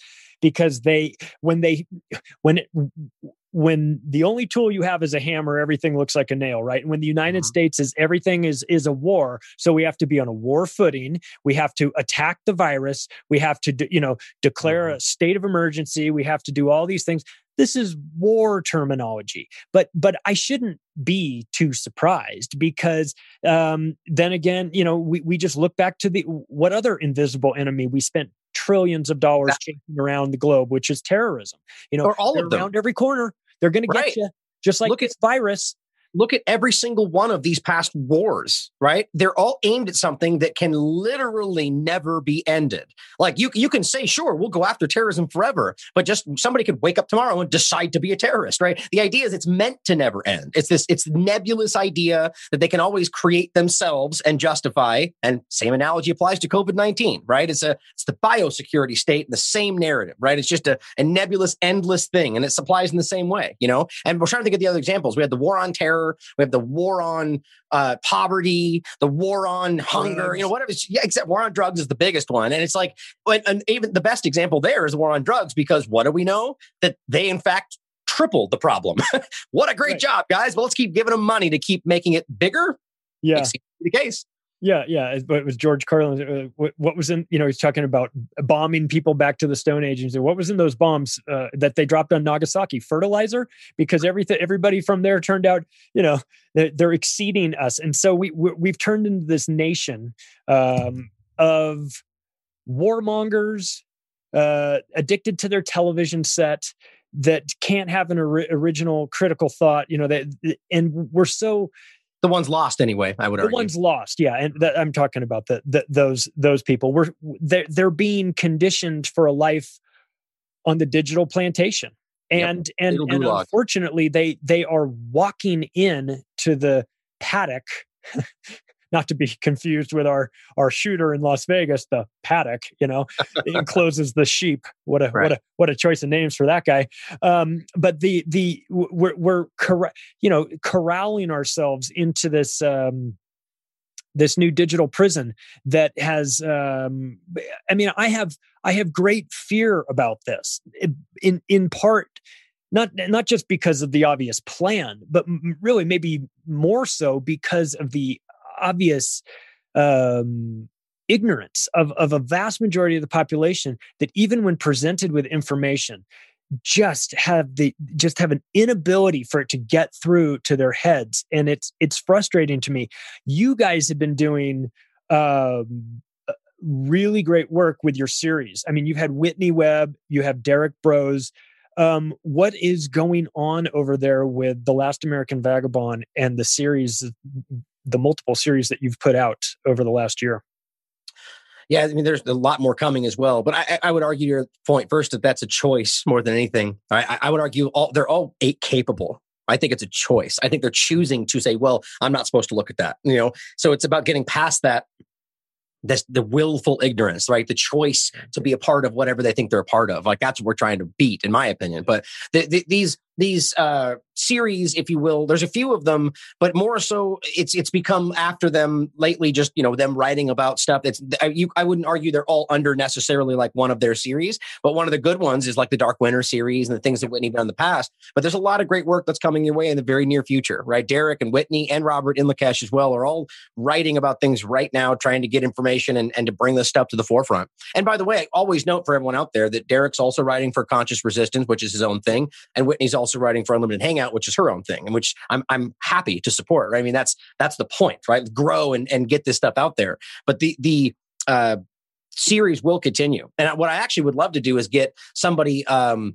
when the only tool you have is a hammer, everything looks like a nail, right? And when the United States everything is a war, so we have to be on a war footing. We have to attack the virus. We have to, declare a state of emergency. We have to do all these things. This is war terminology, but I shouldn't be too surprised, because then again, we just look back to what other invisible enemy we spent trillions of dollars chasing around the globe, which is terrorism. Or all of them around every corner. They're going to get you, just like this virus. Look at every single one of these past wars, right? They're all aimed at something that can literally never be ended. Like you can say, sure, we'll go after terrorism forever, but just somebody could wake up tomorrow and decide to be a terrorist, right? The idea is it's meant to never end. It's nebulous idea that they can always create themselves and justify. And same analogy applies to COVID-19, right? It's the biosecurity state, the same narrative, right? It's just a nebulous, endless thing, and it applies in the same way, And we're trying to think of the other examples. We had the war on terror. We have the war on poverty, the war on hunger, whatever. Except war on drugs is the biggest one. And it's like, and even the best example there is the war on drugs, because what do we know? That they, in fact, tripled the problem. What a great job, guys. Well, let's keep giving them money to keep making it bigger. Yeah. It seems to be the case. Yeah. But it was George Carlin. What was in, he's talking about bombing people back to the Stone Age. And so what was in those bombs that they dropped on Nagasaki? Fertilizer? Because everybody from there turned out, they're exceeding us. And so we've turned into this nation of warmongers, addicted to their television set, that can't have an original critical thought, and we're so... The one's lost anyway, I would argue. The one's lost, yeah. And I'm talking about those people. They're being conditioned for a life on the digital plantation, and unfortunately, they are walking in to the paddock. Not to be confused with our shooter in Las Vegas, the paddock. Encloses the sheep. What a choice of names for that guy. But we're corralling ourselves into this this new digital prison that has. I have great fear about this. In part. Not just because of the obvious plan, but really maybe more so because of the obvious ignorance of a vast majority of the population, that even when presented with information, just have an inability for it to get through to their heads. And it's frustrating to me. You guys have been doing really great work with your series. I mean, you've had Whitney Webb, you have Derek Broze. What is going on over there with The Last American Vagabond and the series, the multiple series that you've put out over the last year? Yeah, there's a lot more coming as well. But I would argue your point first that that's a choice more than anything. I would argue they're all capable. I think it's a choice. I think they're choosing to say, well, I'm not supposed to look at that. So it's about getting past that. The willful ignorance, right? The choice to be a part of whatever they think they're a part of. Like that's what we're trying to beat, in my opinion. But these series, if you will, there's a few of them, but more so it's become after them lately, just, them writing about stuff that's, I wouldn't argue they're all under necessarily like one of their series, but one of the good ones is like the Dark Winter series and the things that Whitney done in the past. But there's a lot of great work that's coming your way in the very near future, right? Derek and Whitney and Robert Inlakesh as well are all writing about things right now, trying to get information and to bring this stuff to the forefront. And by the way, always note for everyone out there that Derek's also writing for Conscious Resistance, which is his own thing, and Whitney's also writing for Unlimited Hangout, which is her own thing, and which I'm happy to support. Right? I mean, that's the point, right? Grow and get this stuff out there. But the series will continue. And what I actually would love to do is get somebody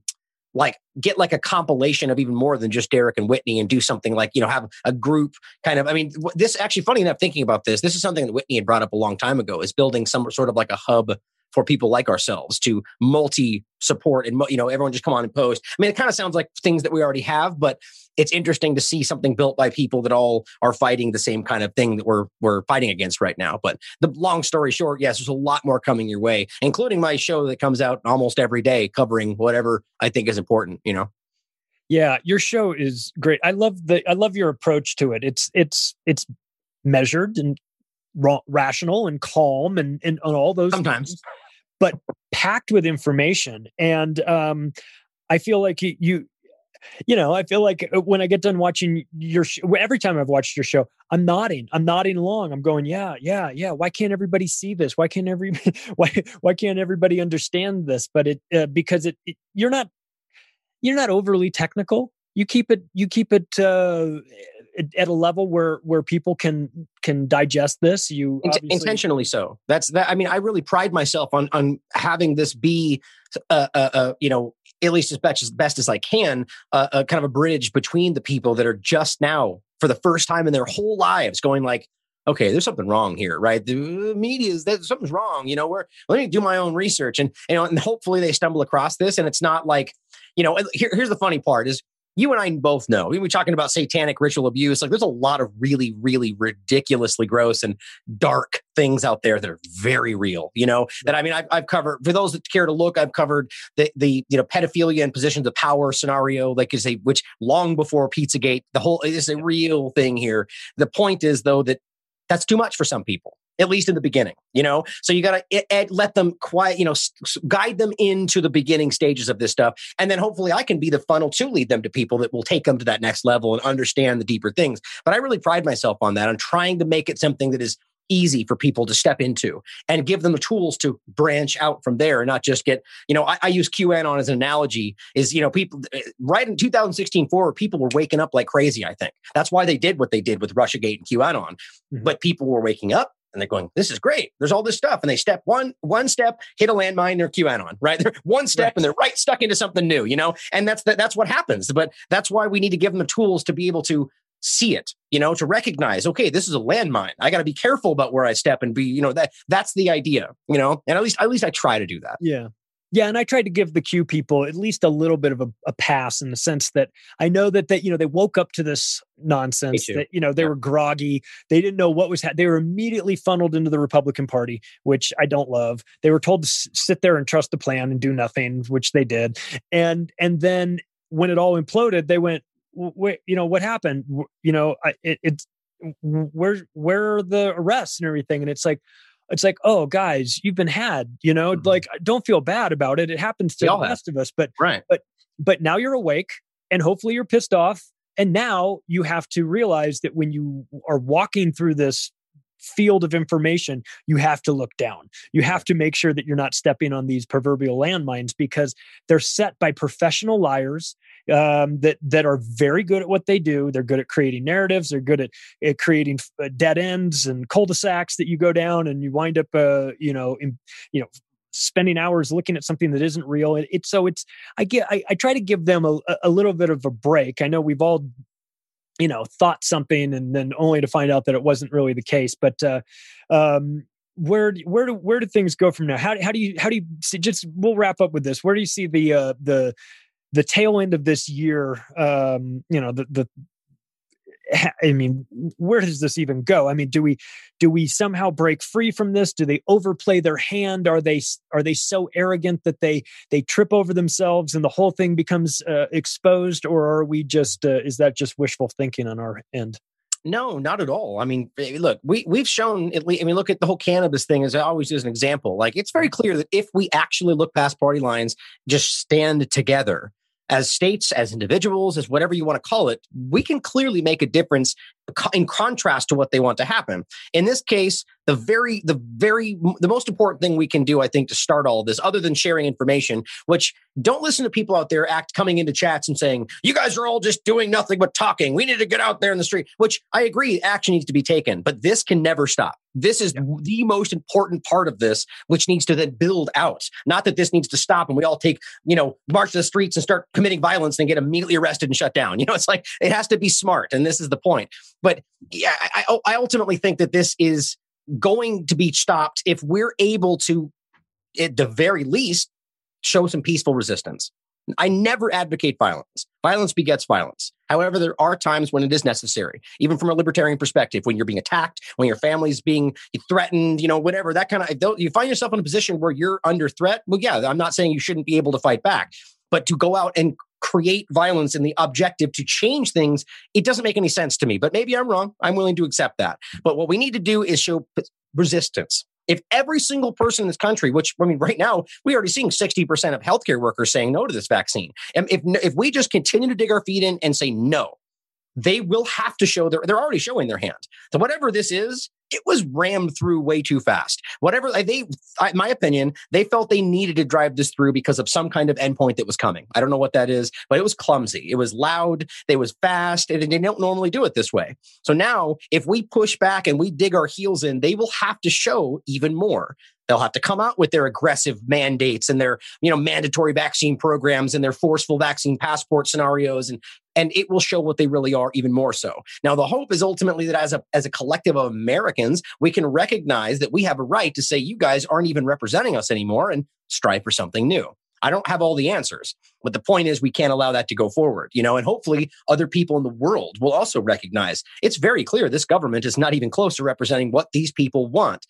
like get like a compilation of even more than just Derek and Whitney and do something like, have a group kind of, I mean, this actually funny enough, thinking about this is something that Whitney had brought up a long time ago, is building some sort of like a hub for people like ourselves to multi-support and, everyone just come on and post. I mean, it kind of sounds like things that we already have, but it's interesting to see something built by people that all are fighting the same kind of thing that we're fighting against right now. But the long story short, yes, there's a lot more coming your way, including my show that comes out almost every day covering whatever I think is important, Yeah, your show is great. I love your approach to it. It's measured and rational and calm and all those sometimes things, but packed with information. And I feel like I feel like when I get done watching your every time I've watched your show, I'm nodding along. I'm going, yeah. Why can't everybody see this? Why can't everybody understand this? But because you're not overly technical. You keep it at a level where people can digest this. You intentionally so. That's that. I mean, I really pride myself on having this be, at least as best as I can, a kind of a bridge between the people that are just now, for the first time in their whole lives, going like, okay, there's something wrong here, right? The media something's wrong. Let me do my own research, and hopefully they stumble across this, and it's not like, here's the funny part is, you and I both know, we're talking about satanic ritual abuse. Like, there's a lot of really, really ridiculously gross and dark things out there that are very real, that, I mean, I've covered, for those that care to look, I've covered the pedophilia and positions of power scenario, which long before Pizzagate, is a real thing here. The point is, though, that's too much for some people, at least in the beginning, So you got to let them guide them into the beginning stages of this stuff. And then hopefully I can be the funnel to lead them to people that will take them to that next level and understand the deeper things. But I really pride myself on that, on trying to make it something that is easy for people to step into and give them the tools to branch out from there and not just get, I use QAnon as an analogy, is, people right in 2016 forward, people were waking up like crazy. I think that's why they did what they did with Russiagate and QAnon, but people were waking up and they're going, this is great. There's all this stuff. And they step one step, hit a landmine, they're QAnon, right? They're one step and they're stuck into something new, and that's what happens. But that's why we need to give them the tools to be able to see it, to recognize, okay, this is a landmine. I got to be careful about where I step and be, that's the idea, and at least I try to do that. Yeah. Yeah. And I tried to give the Q people at least a little bit of a pass, in the sense that I know that they woke up to this nonsense, that, they were groggy. They didn't know what was they were immediately funneled into the Republican Party, which I don't love. They were told to sit there and trust the plan and do nothing, which they did. And then when it all imploded, they went, what happened? Where are the arrests and everything? And it's like, oh, guys, you've been had, like, don't feel bad about it. It happens to the rest of us, but now you're awake, and hopefully you're pissed off. And now you have to realize that when you are walking through this field of information, you have to look down. You have to make sure that you're not stepping on these proverbial landmines, because they're set by professional liars that are very good at what they do. They're good at creating narratives. They're good at creating dead ends and cul-de-sacs that you go down, and you wind up, spending hours looking at something that isn't real. I try to give them a little bit of a break. I know we've all thought something and then only to find out that it wasn't really the case. But where do things go from now? How do you see, just, we'll wrap up with this. Where do you see the tail end of this year? I mean, where does this even go? I mean, do we somehow break free from this? Do they overplay their hand? Are they so arrogant that they trip over themselves and the whole thing becomes exposed? Or are we just is that just wishful thinking on our end? No, not at all. I mean, look, we've shown, at least, look at the whole cannabis thing as I always use an example. Like, it's very clear that if we actually look past party lines, just stand together as states, as individuals, as whatever you want to call it, we can clearly make a difference in contrast to what they want to happen. In this case, the most important thing we can do, I think, to start all of this, other than sharing information, which don't listen to people out there coming into chats and saying, you guys are all just doing nothing but talking. We need to get out there in the street, which I agree, action needs to be taken, but this can never stop. This is the most important part of this, which needs to then build out. Not that this needs to stop and we all march to the streets and start committing violence and get immediately arrested and shut down. It's like, it has to be smart. And this is the point. But yeah, I ultimately think that this is going to be stopped if we're able to, at the very least, show some peaceful resistance. I never advocate violence. Violence begets violence. However, there are times when it is necessary, even from a libertarian perspective, when you're being attacked, when your family's being threatened, whatever, that kind of, you find yourself in a position where you're under threat. Well, yeah, I'm not saying you shouldn't be able to fight back, but to go out and create violence in the objective to change things, it doesn't make any sense to me. But maybe I'm wrong. I'm willing to accept that. But what we need to do is show resistance. If every single person in this country, which, right now, we're already seeing 60% of healthcare workers saying no to this vaccine. And if we just continue to dig our feet in and say no, they will have to show they're already showing their hand. So whatever this is, it was rammed through way too fast. Whatever in my opinion, they felt they needed to drive this through because of some kind of endpoint that was coming. I don't know what that is, but it was clumsy. It was loud. It was fast. And they don't normally do it this way. So now if we push back and we dig our heels in, they will have to show even more. They'll have to come out with their aggressive mandates and their, mandatory vaccine programs and their forceful vaccine passport scenarios. And it will show what they really are even more so. Now, the hope is ultimately that as a collective of Americans, we can recognize that we have a right to say, you guys aren't even representing us anymore, and strive for something new. I don't have all the answers, but the point is we can't allow that to go forward, and hopefully other people in the world will also recognize it's very clear this government is not even close to representing what these people want,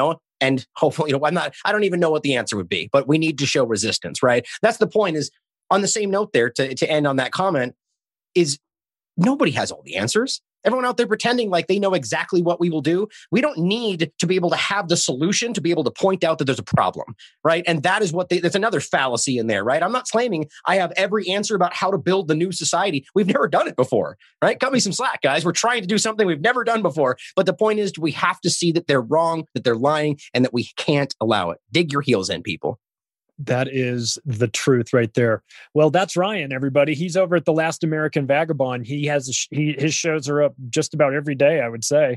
and hopefully, I don't even know what the answer would be, but we need to show resistance, right? That's the point. Is on the same note there to end on that comment is nobody has all the answers. Everyone out there pretending like they know exactly what we will do. We don't need to be able to have the solution to be able to point out that there's a problem, right? And that is there's another fallacy in there, right? I'm not claiming I have every answer about how to build the new society. We've never done it before, right? Cut me some slack, guys. We're trying to do something we've never done before. But the point is, we have to see that they're wrong, that they're lying, and that we can't allow it. Dig your heels in, people. That is the truth right there. Well, that's Ryan, everybody. He's over at The Last American Vagabond. His shows are up just about every day, I would say.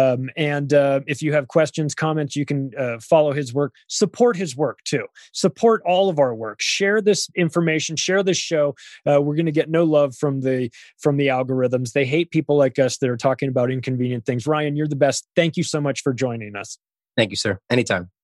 And if you have questions, comments, you can follow his work. Support his work too. Support all of our work. Share this information. Share this show. We're going to get no love from the algorithms. They hate people like us that are talking about inconvenient things. Ryan, you're the best. Thank you so much for joining us. Thank you, sir. Anytime.